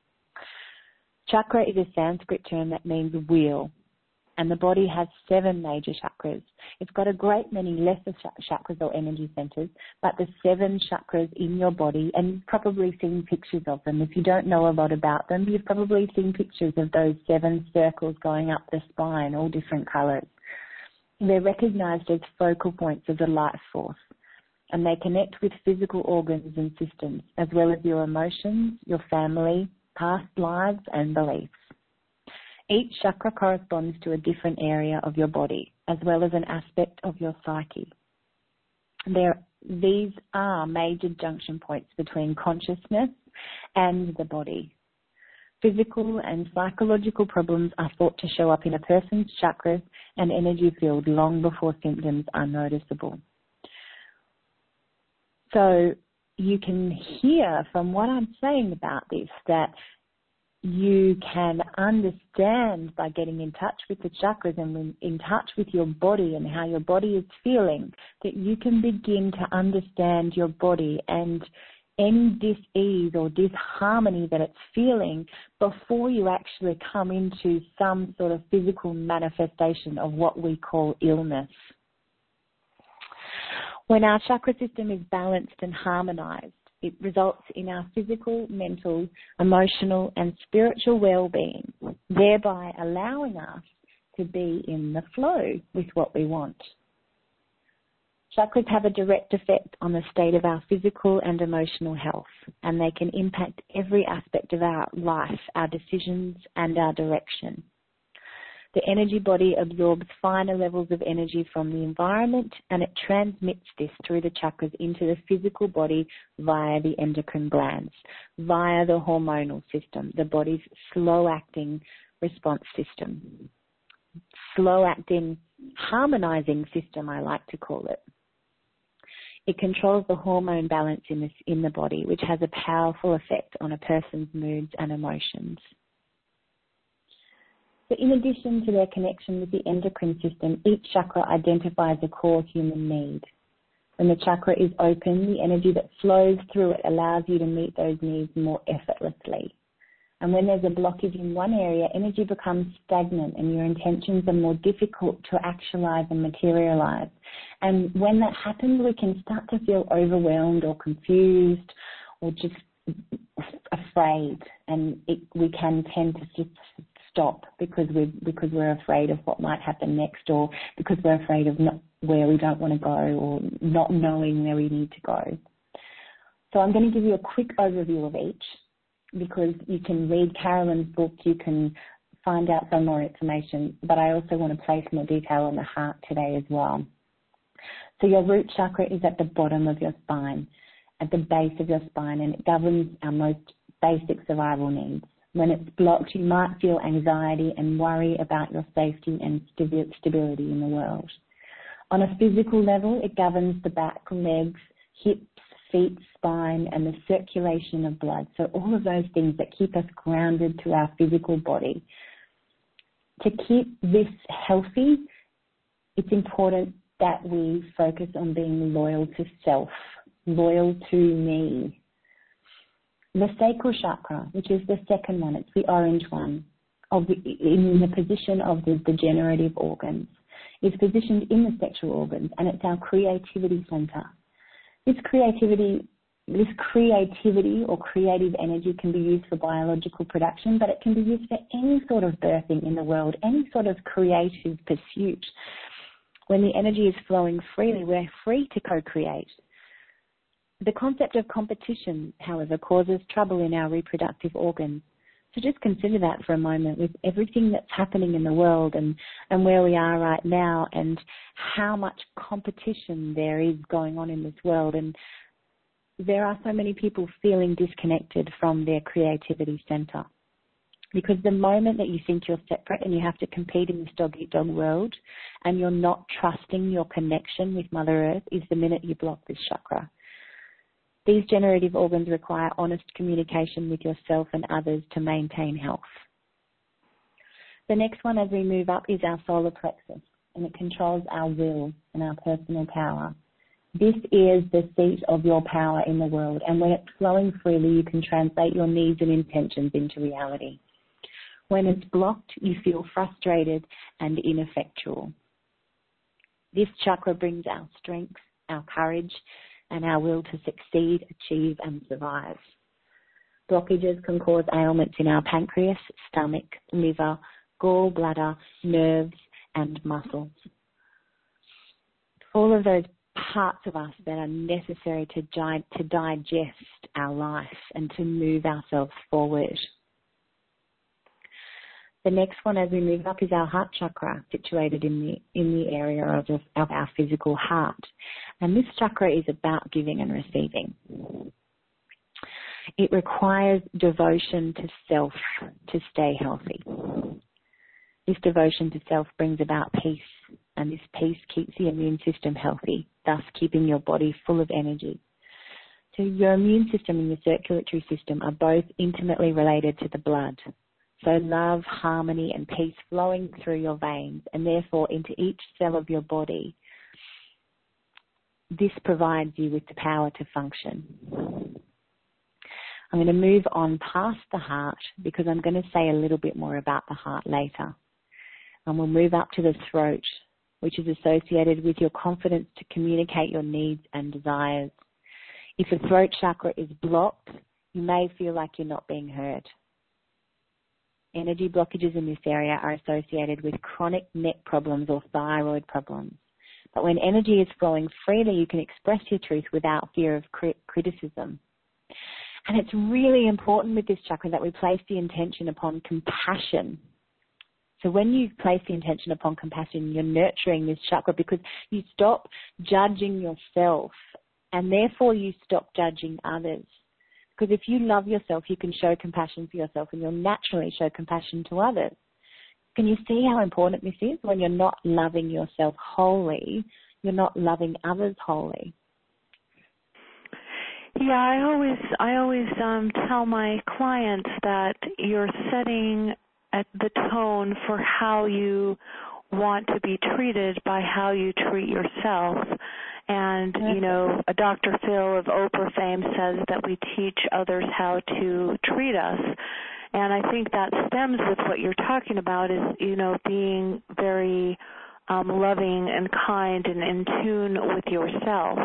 Chakra is a Sanskrit term that means wheel, and the body has 7 major chakras. It's got a great many lesser chakras or energy centers, but the 7 chakras in your body, and you've probably seen pictures of them. If you don't know a lot about them, you've probably seen pictures of those 7 circles going up the spine, all different colors. They're recognized as focal points of the life force, and they connect with physical organs and systems, as well as your emotions, your family, past lives, and beliefs. Each chakra corresponds to a different area of your body, as well as an aspect of your psyche. These are major junction points between consciousness and the body. Physical and psychological problems are thought to show up in a person's chakras and energy field long before symptoms are noticeable. So you can hear from what I'm saying about this that you can understand by getting in touch with the chakras and in touch with your body and how your body is feeling, that you can begin to understand your body and any dis-ease or disharmony that it's feeling before you actually come into some sort of physical manifestation of what we call illness. When our chakra system is balanced and harmonized, it results in our physical, mental, emotional, and spiritual well-being, thereby allowing us to be in the flow with what we want. Chakras have a direct effect on the state of our physical and emotional health, and they can impact every aspect of our life, our decisions, and our direction. The energy body absorbs finer levels of energy from the environment, and it transmits this through the chakras into the physical body via the endocrine glands, via the hormonal system, the body's slow-acting response system. Slow-acting, harmonizing system, I like to call it. It controls the hormone balance in the body, which has a powerful effect on a person's moods and emotions. So in addition to their connection with the endocrine system, each chakra identifies a core human need. When the chakra is open, the energy that flows through it allows you to meet those needs more effortlessly. And when there's a blockage in one area, energy becomes stagnant and your intentions are more difficult to actualize and materialize. And when that happens, we can start to feel overwhelmed or confused or just afraid, and we can tend to just stop because we're afraid of what might happen next, or because we're afraid of not where we don't want to go, or not knowing where we need to go. So I'm going to give you a quick overview of each, because you can read Carolyn's book, you can find out some more information, but I also want to place more detail on the heart today as well. So your root chakra is at the bottom of your spine, at the base of your spine, and it governs our most basic survival needs. When it's blocked, you might feel anxiety and worry about your safety and stability in the world. On a physical level, it governs the back, legs, hips, feet, spine, and the circulation of blood. So all of those things that keep us grounded to our physical body. To keep this healthy, it's important that we focus on being loyal to self, loyal to me. The sacral chakra, which is the second one, it's the orange one, in the position of the generative organs, is positioned in the sexual organs, and it's our creativity center. This creativity or creative energy can be used for biological production, but it can be used for any sort of birthing in the world, any sort of creative pursuit. When the energy is flowing freely, we're free to co-create. The concept of competition, however, causes trouble in our reproductive organs. So just consider that for a moment, with everything that's happening in the world and where we are right now, and how much competition there is going on in this world. And there are so many people feeling disconnected from their creativity center. Because the moment that you think you're separate and you have to compete in this dog-eat-dog world, and you're not trusting your connection with Mother Earth, is the minute you block this chakra. These generative organs require honest communication with yourself and others to maintain health. The next one as we move up is our solar plexus, and it controls our will and our personal power. This is the seat of your power in the world, and when it's flowing freely, you can translate your needs and intentions into reality. When it's blocked, you feel frustrated and ineffectual. This chakra brings our strength, our courage, and our will to succeed, achieve, and survive. Blockages can cause ailments in our pancreas, stomach, liver, gallbladder, nerves, and muscles. All of those parts of us that are necessary to digest our life and to move ourselves forward. The next one as we move up is our heart chakra, situated in the area of our physical heart. And this chakra is about giving and receiving. It requires devotion to self to stay healthy. This devotion to self brings about peace, and this peace keeps the immune system healthy, thus keeping your body full of energy. So your immune system and your circulatory system are both intimately related to the blood. So love, harmony and peace flowing through your veins and therefore into each cell of your body. This provides you with the power to function. I'm going to move on past the heart because I'm going to say a little bit more about the heart later. And we'll move up to the throat, which is associated with your confidence to communicate your needs and desires. If the throat chakra is blocked, you may feel like you're not being heard. Energy blockages in this area are associated with chronic neck problems or thyroid problems. But when energy is flowing freely, you can express your truth without fear of criticism. And it's really important with this chakra that we place the intention upon compassion. So when you place the intention upon compassion, you're nurturing this chakra because you stop judging yourself and therefore you stop judging others. Because if you love yourself, you can show compassion for yourself and you'll naturally show compassion to others. Can you see how important this is? When you're not loving yourself wholly, you're not loving others wholly. Yeah, I always tell my clients that you're setting at the tone for how you want to be treated by how you treat yourself. And, you know, Dr. Phil of Oprah fame says that we teach others how to treat us. And I think that stems with what you're talking about is, you know, being very loving and kind and in tune with yourself.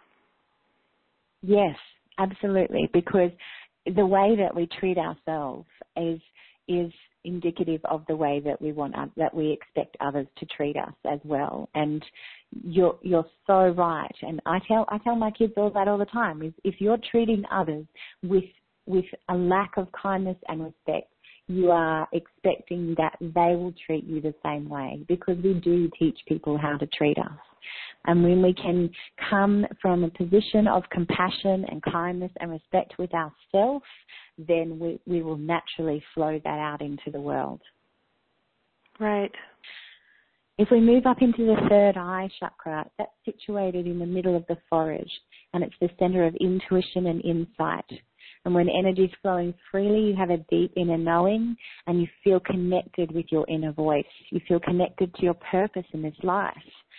Yes, absolutely, because the way that we treat ourselves is indicative of the way that we expect others to treat us as well. And you're so right. And I tell my kids all that all the time. Is if you're treating others with a lack of kindness and respect, you are expecting that they will treat you the same way, because we do teach people how to treat us. And when we can come from a position of compassion and kindness and respect with ourselves, then we will naturally flow that out into the world. Right. If we move up into the third eye chakra, that's situated in the middle of the forehead, and it's the center of intuition and insight. And when energy is flowing freely, you have a deep inner knowing and you feel connected with your inner voice. You feel connected to your purpose in this life.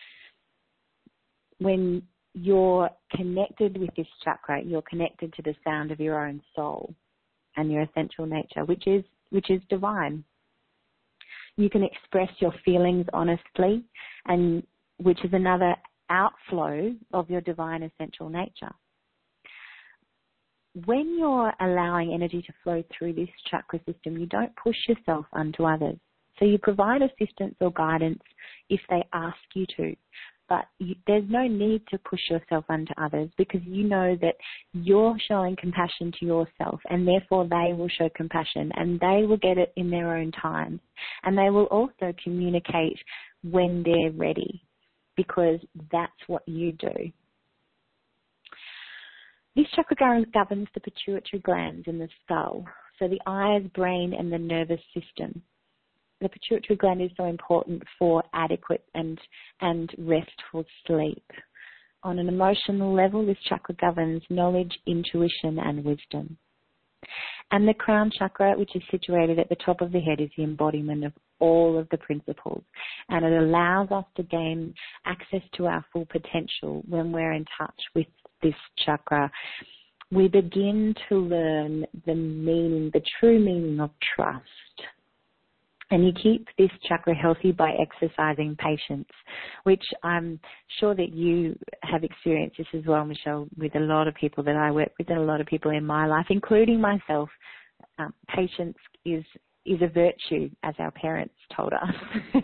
When you're connected with this chakra, you're connected to the sound of your own soul and your essential nature, which is divine. You can express your feelings honestly, and which is another outflow of your divine essential nature. When you're allowing energy to flow through this chakra system, you don't push yourself onto others. So you provide assistance or guidance if they ask you to. But there's no need to push yourself onto others, because you know that you're showing compassion to yourself, and therefore they will show compassion and they will get it in their own time. And they will also communicate when they're ready, because that's what you do. This chakra governs the pituitary glands in the skull, so the eyes, brain and the nervous system. The pituitary gland is so important for adequate and restful sleep. On an emotional level, this chakra governs knowledge, intuition and wisdom. And the crown chakra, which is situated at the top of the head, is the embodiment of all of the principles. And it allows us to gain access to our full potential when we're in touch with this chakra. We begin to learn the true meaning of trust. And you keep this chakra healthy by exercising patience, which I'm sure that you have experienced this as well, Michelle, with a lot of people that I work with and a lot of people in my life, including myself. Patience is a virtue, as our parents told us.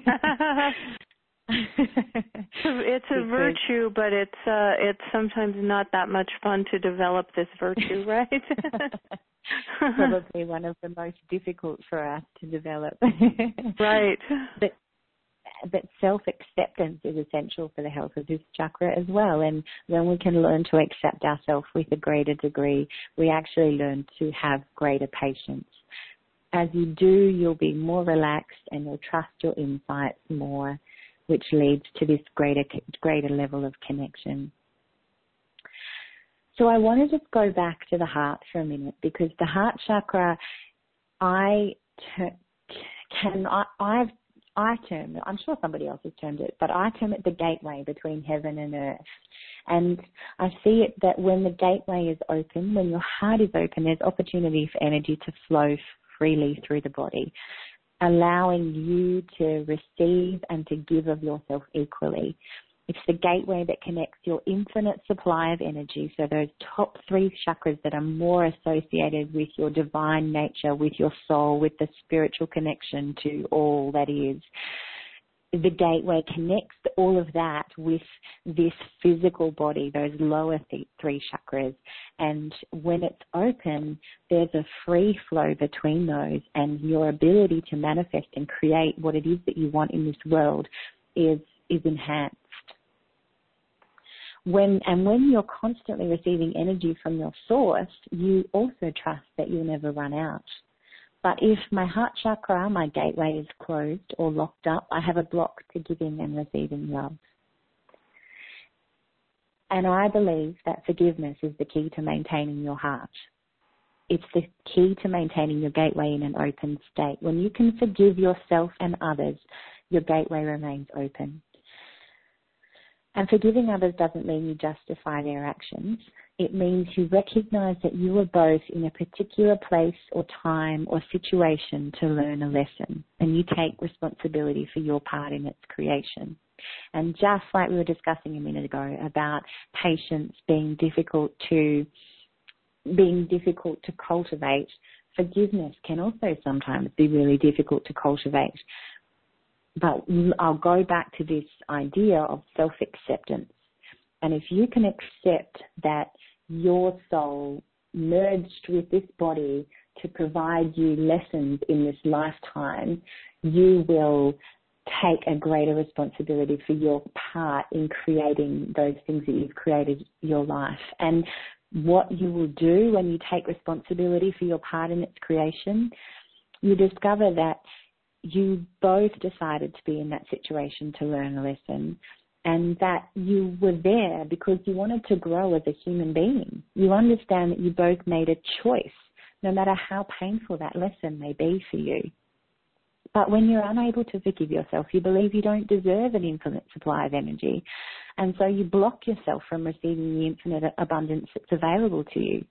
It's a virtue, but it's sometimes not that much fun to develop this virtue, right? Probably one of the most difficult for us to develop. Right. But self-acceptance is essential for the health of this chakra as well. And when we can learn to accept ourselves with a greater degree, we actually learn to have greater patience. As you do, you'll be more relaxed and you'll trust your insights more, which leads to this greater level of connection. So I want to just go back to the heart for a minute, because the heart chakra, I term it, I'm sure somebody else has termed it, but I term it the gateway between heaven and earth. And I see it that when the gateway is open, when your heart is open, there's opportunity for energy to flow freely through the body, allowing you to receive and to give of yourself equally. It's the gateway that connects your infinite supply of energy, so those top 3 chakras that are more associated with your divine nature, with your soul, with the spiritual connection to all that is. The gateway connects all of that with this physical body, those lower 3 chakras. And when it's open, there's a free flow between those, and your ability to manifest and create what it is that you want in this world is enhanced. When you're constantly receiving energy from your source, you also trust that you'll never run out. But if my heart chakra, my gateway, is closed or locked up, I have a block to giving and receiving love. And I believe that forgiveness is the key to maintaining your heart. It's the key to maintaining your gateway in an open state. When you can forgive yourself and others, your gateway remains open. And forgiving others doesn't mean you justify their actions. It means you recognize that you were both in a particular place or time or situation to learn a lesson, and you take responsibility for your part in its creation. And just like we were discussing a minute ago about patience being difficult to cultivate, forgiveness can also sometimes be really difficult to cultivate. But I'll go back to this idea of self-acceptance. And if you can accept that your soul merged with this body to provide you lessons in this lifetime, you will take a greater responsibility for your part in creating those things that you've created your life. And what you will do when you take responsibility for your part in its creation, you discover that you both decided to be in that situation to learn a lesson, and that you were there because you wanted to grow as a human being. You understand that you both made a choice, no matter how painful that lesson may be for you. But when you're unable to forgive yourself, you believe you don't deserve an infinite supply of energy, and so you block yourself from receiving the infinite abundance that's available to you.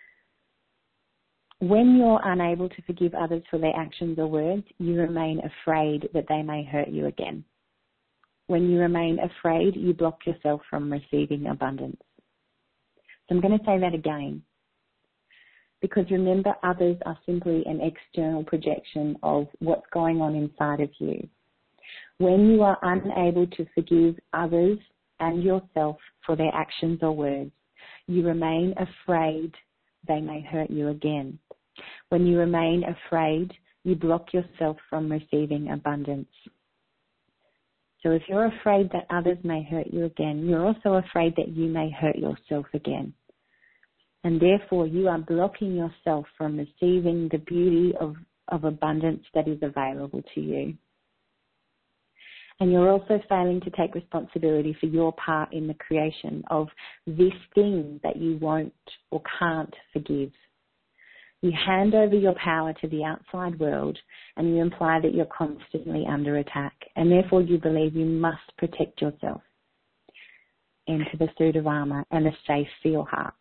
When you're unable to forgive others for their actions or words, you remain afraid that they may hurt you again. When you remain afraid, you block yourself from receiving abundance. So I'm going to say that again. Because remember, others are simply an external projection of what's going on inside of you. When you are unable to forgive others and yourself for their actions or words, you remain afraid they may hurt you again. When you remain afraid, you block yourself from receiving abundance. So if you're afraid that others may hurt you again, you're also afraid that you may hurt yourself again. And therefore, you are blocking yourself from receiving the beauty of abundance that is available to you. And you're also failing to take responsibility for your part in the creation of this thing that you won't or can't forgive. You hand over your power to the outside world, and you imply that you're constantly under attack, and therefore you believe you must protect yourself into the suit of armor and a safe for your heart.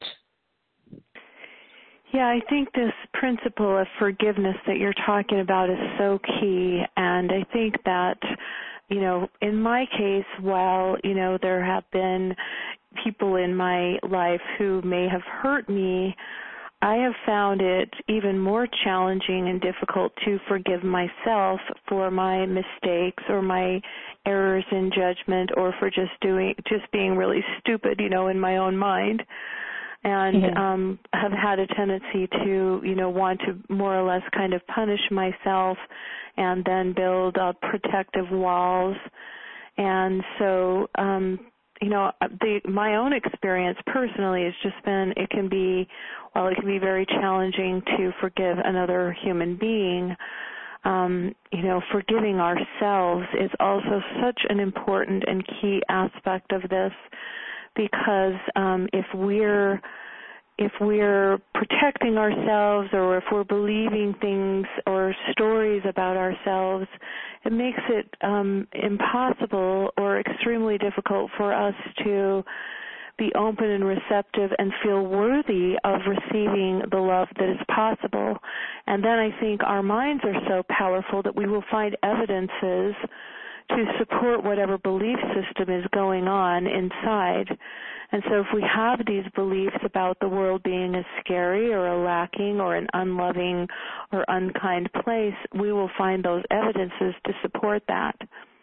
Yeah, I think this principle of forgiveness that you're talking about is so key, and I think that, you know, in my case, while, you know, there have been people in my life who may have hurt me, I have found it even more challenging and difficult to forgive myself for my mistakes or my errors in judgment, or for just being really stupid, you know, in my own mind. And have had a tendency to, you know, want to more or less kind of punish myself and then build up protective walls. And so, you know, my own experience personally has just been, it can be very challenging to forgive another human being. You know, forgiving ourselves is also such an important and key aspect of this, because if we're if we're protecting ourselves or if we're believing things or stories about ourselves, it makes it impossible or extremely difficult for us to be open and receptive and feel worthy of receiving the love that is possible. And then I think our minds are so powerful that we will find evidences to support whatever belief system is going on inside. And so if we have these beliefs about the world being a scary or a lacking or an unloving or unkind place, we will find those evidences to support that.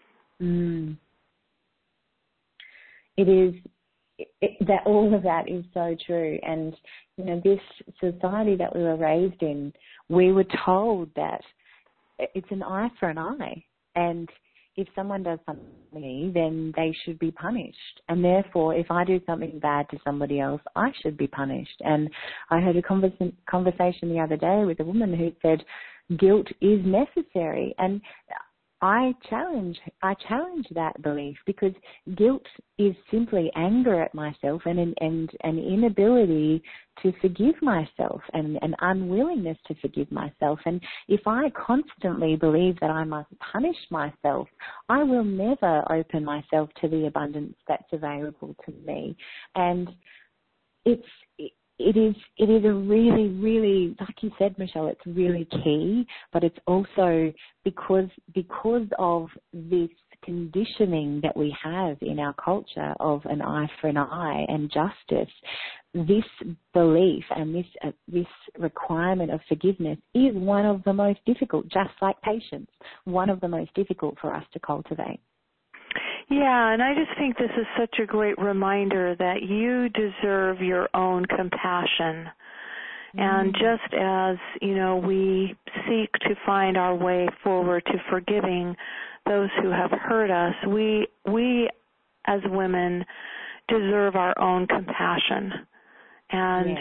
That all of that is so true. And, you know, this society that we were raised in, we were told that it's an eye for an eye. And if someone does something to me, then they should be punished. And therefore, if I do something bad to somebody else, I should be punished. And I heard a conversation the other day with a woman who said guilt is necessary. And I challenge that belief, because guilt is simply anger at myself and an inability to forgive myself and an unwillingness to forgive myself. And if I constantly believe that I must punish myself, I will never open myself to the abundance that's available to me. And it is a really, really, like you said, Michelle, it's really key, but it's also because of this conditioning that we have in our culture of an eye for an eye and justice, this belief and this requirement of forgiveness is one of the most difficult, just like patience, one of the most difficult for us to cultivate. Yeah, and I just think this is such a great reminder that you deserve your own compassion. And just as, you know, we seek to find our way forward to forgiving those who have hurt us, we as women deserve our own compassion. And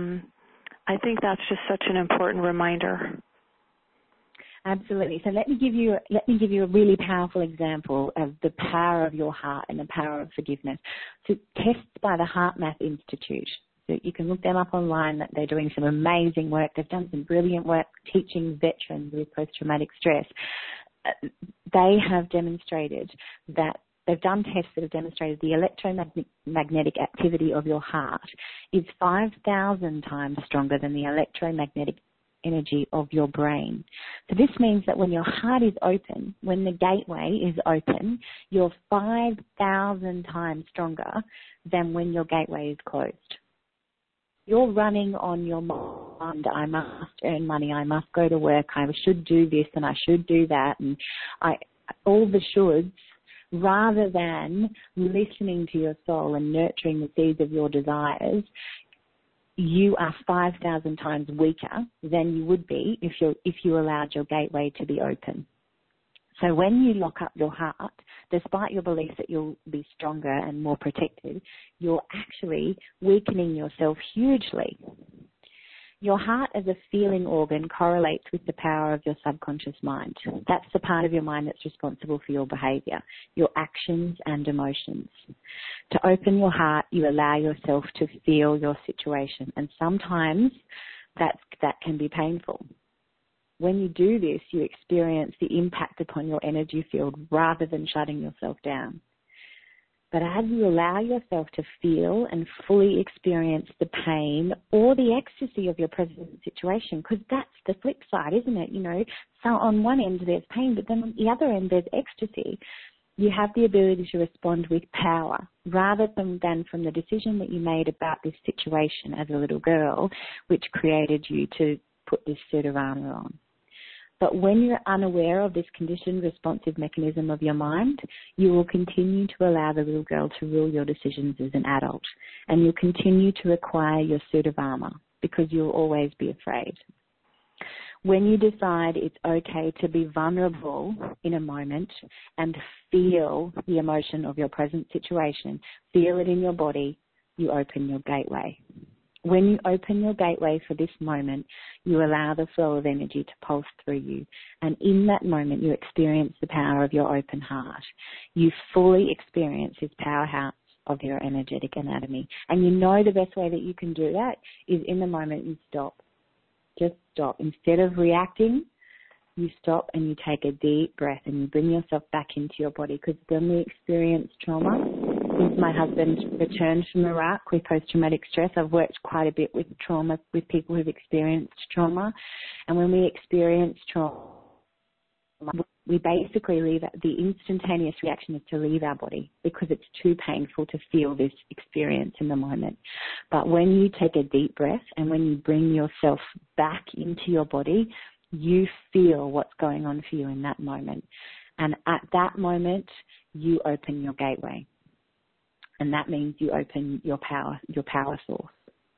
I think that's just such an important reminder. Absolutely. So let me give you a really powerful example of the power of your heart and the power of forgiveness. So tests by the HeartMath Institute. So you can look them up online. They're doing some amazing work. They've done some brilliant work teaching veterans with post-traumatic stress. They have demonstrated that they've done tests that have demonstrated the electromagnetic activity of your heart is 5,000 times stronger than the electromagnetic energy of your brain. So this means that when your heart is open, when the gateway is open, you're 5,000 times stronger than when your gateway is closed. You're running on your mind, I must earn money, I must go to work, I should do this and I should do that, and all the shoulds, rather than listening to your soul and nurturing the seeds of your desires. You are 5,000 times weaker than you would be if you allowed your gateway to be open. So when you lock up your heart, despite your belief that you'll be stronger and more protected, you're actually weakening yourself hugely. Your heart as a feeling organ correlates with the power of your subconscious mind. That's the part of your mind that's responsible for your behavior, your actions and emotions. To open your heart, you allow yourself to feel your situation, and sometimes that can be painful. When you do this, you experience the impact upon your energy field rather than shutting yourself down. But as you allow yourself to feel and fully experience the pain or the ecstasy of your present situation, because that's the flip side, isn't it? You know, so on one end there's pain, but then on the other end there's ecstasy. You have the ability to respond with power rather than from the decision that you made about this situation as a little girl, which created you to put this suit of armor on. But when you're unaware of this conditioned responsive mechanism of your mind, you will continue to allow the little girl to rule your decisions as an adult, and you'll continue to acquire your suit of armor because you'll always be afraid. When you decide it's okay to be vulnerable in a moment and feel the emotion of your present situation, feel it in your body, you open your gateway. When you open your gateway for this moment, you allow the flow of energy to pulse through you. And in that moment, you experience the power of your open heart. You fully experience this powerhouse of your energetic anatomy. And you know the best way that you can do that is in the moment you stop. Just stop. Instead of reacting, you stop and you take a deep breath and you bring yourself back into your body. Because when we experience trauma, since my husband returned from Iraq with post-traumatic stress, I've worked quite a bit with trauma, with people who've experienced trauma. And when we experience trauma, we basically leave. The instantaneous reaction is to leave our body because it's too painful to feel this experience in the moment. But when you take a deep breath and when you bring yourself back into your body, you feel what's going on for you in that moment. And at that moment, you open your gateway. And that means you open your power source.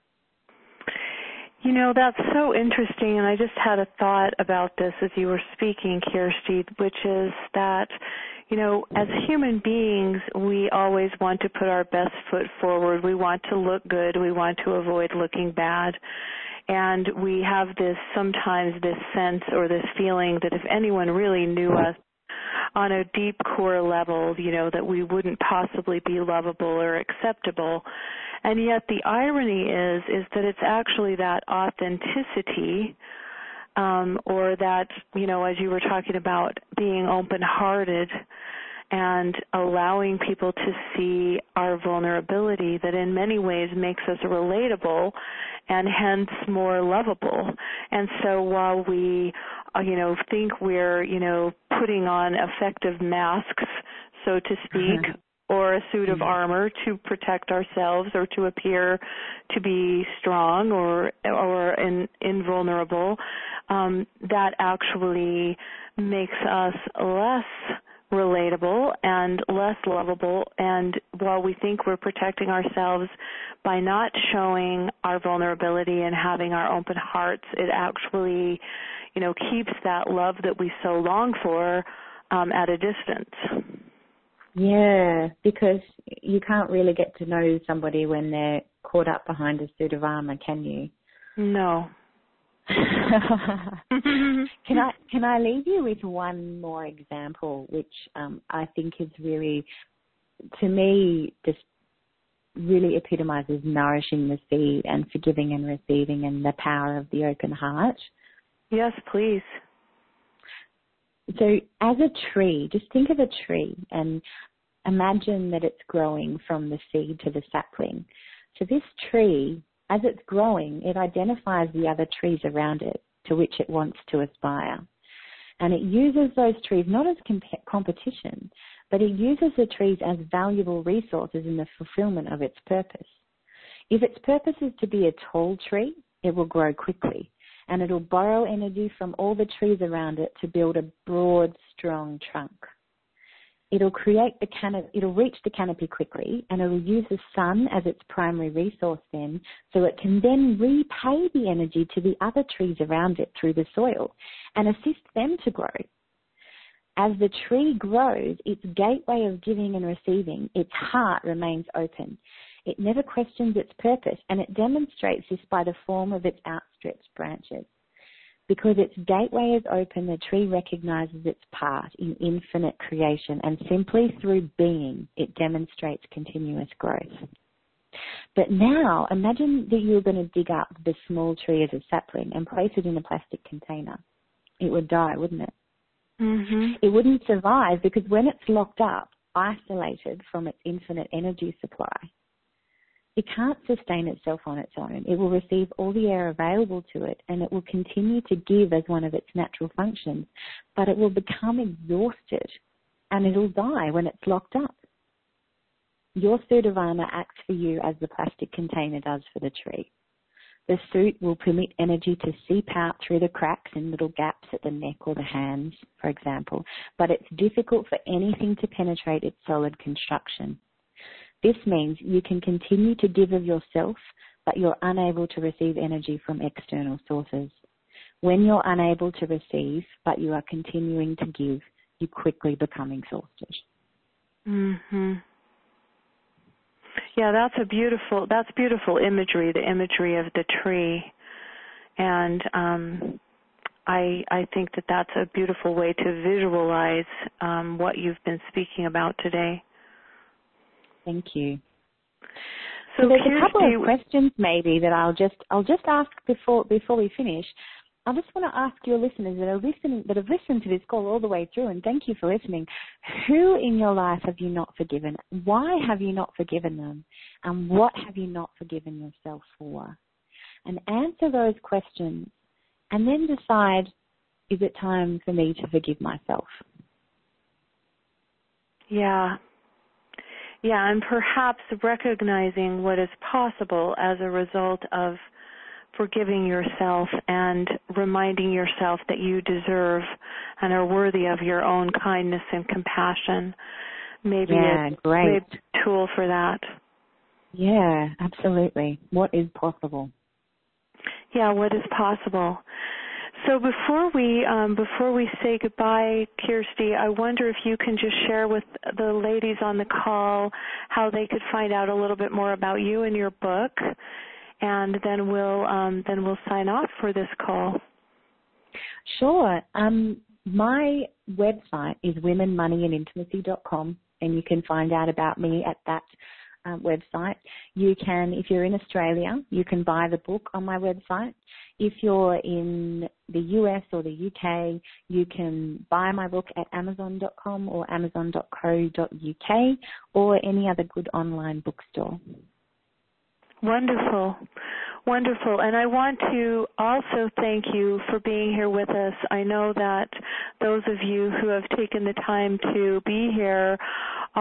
You know, that's so interesting, and I just had a thought about this as you were speaking, Kirsty, which is that, you know, as human beings, we always want to put our best foot forward. We want to look good. We want to avoid looking bad. And we have sometimes this sense or this feeling that if anyone really knew us on a deep core level, you know, that we wouldn't possibly be lovable or acceptable. And yet the irony is that it's actually that authenticity, or that, you know, as you were talking about being open-hearted and allowing people to see our vulnerability, that in many ways makes us relatable and hence more lovable. And so while we, you know, think we're, you know, putting on effective masks, so to speak, or a suit of armor to protect ourselves or to appear to be strong or invulnerable, that actually makes us less relatable and less lovable. And while we think we're protecting ourselves by not showing our vulnerability and having our open hearts, it actually, you know, keeps that love that we so long for at a distance. Yeah, because you can't really get to know somebody when they're caught up behind a suit of armor, can you? No. Can I leave you with one more example, which I think is really, to me, just really epitomizes nourishing the seed and forgiving and receiving and the power of the open heart? Yes, please. So as a tree, just think of a tree and imagine that it's growing from the seed to the sapling. So this tree, as it's growing, it identifies the other trees around it to which it wants to aspire. And it uses those trees not as competition, but it uses the trees as valuable resources in the fulfillment of its purpose. If its purpose is to be a tall tree, it will grow quickly, and it'll borrow energy from all the trees around it to build a broad, strong trunk. It'll reach the canopy quickly, and it'll use the sun as its primary resource then, so it can then repay the energy to the other trees around it through the soil and assist them to grow. As the tree grows, its gateway of giving and receiving, its heart remains open. It never questions its purpose, and it demonstrates this by the form of its outstretched branches. Because its gateway is open, the tree recognizes its part in infinite creation, and simply through being, it demonstrates continuous growth. But now, imagine that you're going to dig up the small tree as a sapling and place it in a plastic container. It would die, wouldn't it? Mm-hmm. It wouldn't survive because when it's locked up, isolated from its infinite energy supply, it can't sustain itself on its own. It will receive all the air available to it, and it will continue to give as one of its natural functions, but it will become exhausted and it'll die when it's locked up. Your suit of armor acts for you as the plastic container does for the tree. The suit will permit energy to seep out through the cracks and little gaps at the neck or the hands, for example, but it's difficult for anything to penetrate its solid construction. This means you can continue to give of yourself, but you're unable to receive energy from external sources. When you're unable to receive, but you are continuing to give, you quickly become exhausted. Mm-hmm. Yeah, that's beautiful imagery, the imagery of the tree. And I think that that's a beautiful way to visualize what you've been speaking about today. Thank you. So there's a couple of questions maybe that I'll just ask before we finish. I just want to ask your listeners that have listened to this call all the way through, and thank you for listening. Who in your life have you not forgiven? Why have you not forgiven them? And what have you not forgiven yourself for? And answer those questions, and then decide, is it time for me to forgive myself? Yeah. Yeah, and perhaps recognizing what is possible as a result of forgiving yourself and reminding yourself that you deserve and are worthy of your own kindness and compassion. Maybe a great tool for that. Yeah, absolutely. What is possible? Yeah, what is possible? So before we say goodbye, Kirsty, I wonder if you can just share with the ladies on the call how they could find out a little bit more about you and your book, and then we'll sign off for this call. Sure. My website is womenmoneyandintimacy.com, and you can find out about me at that website. You can, if you're in Australia, you can buy the book on my website. If you're in the US or the UK, you can buy my book at amazon.com or amazon.co.uk or any other good online bookstore. Wonderful. Wonderful. And I want to also thank you for being here with us. I know that those of you who have taken the time to be here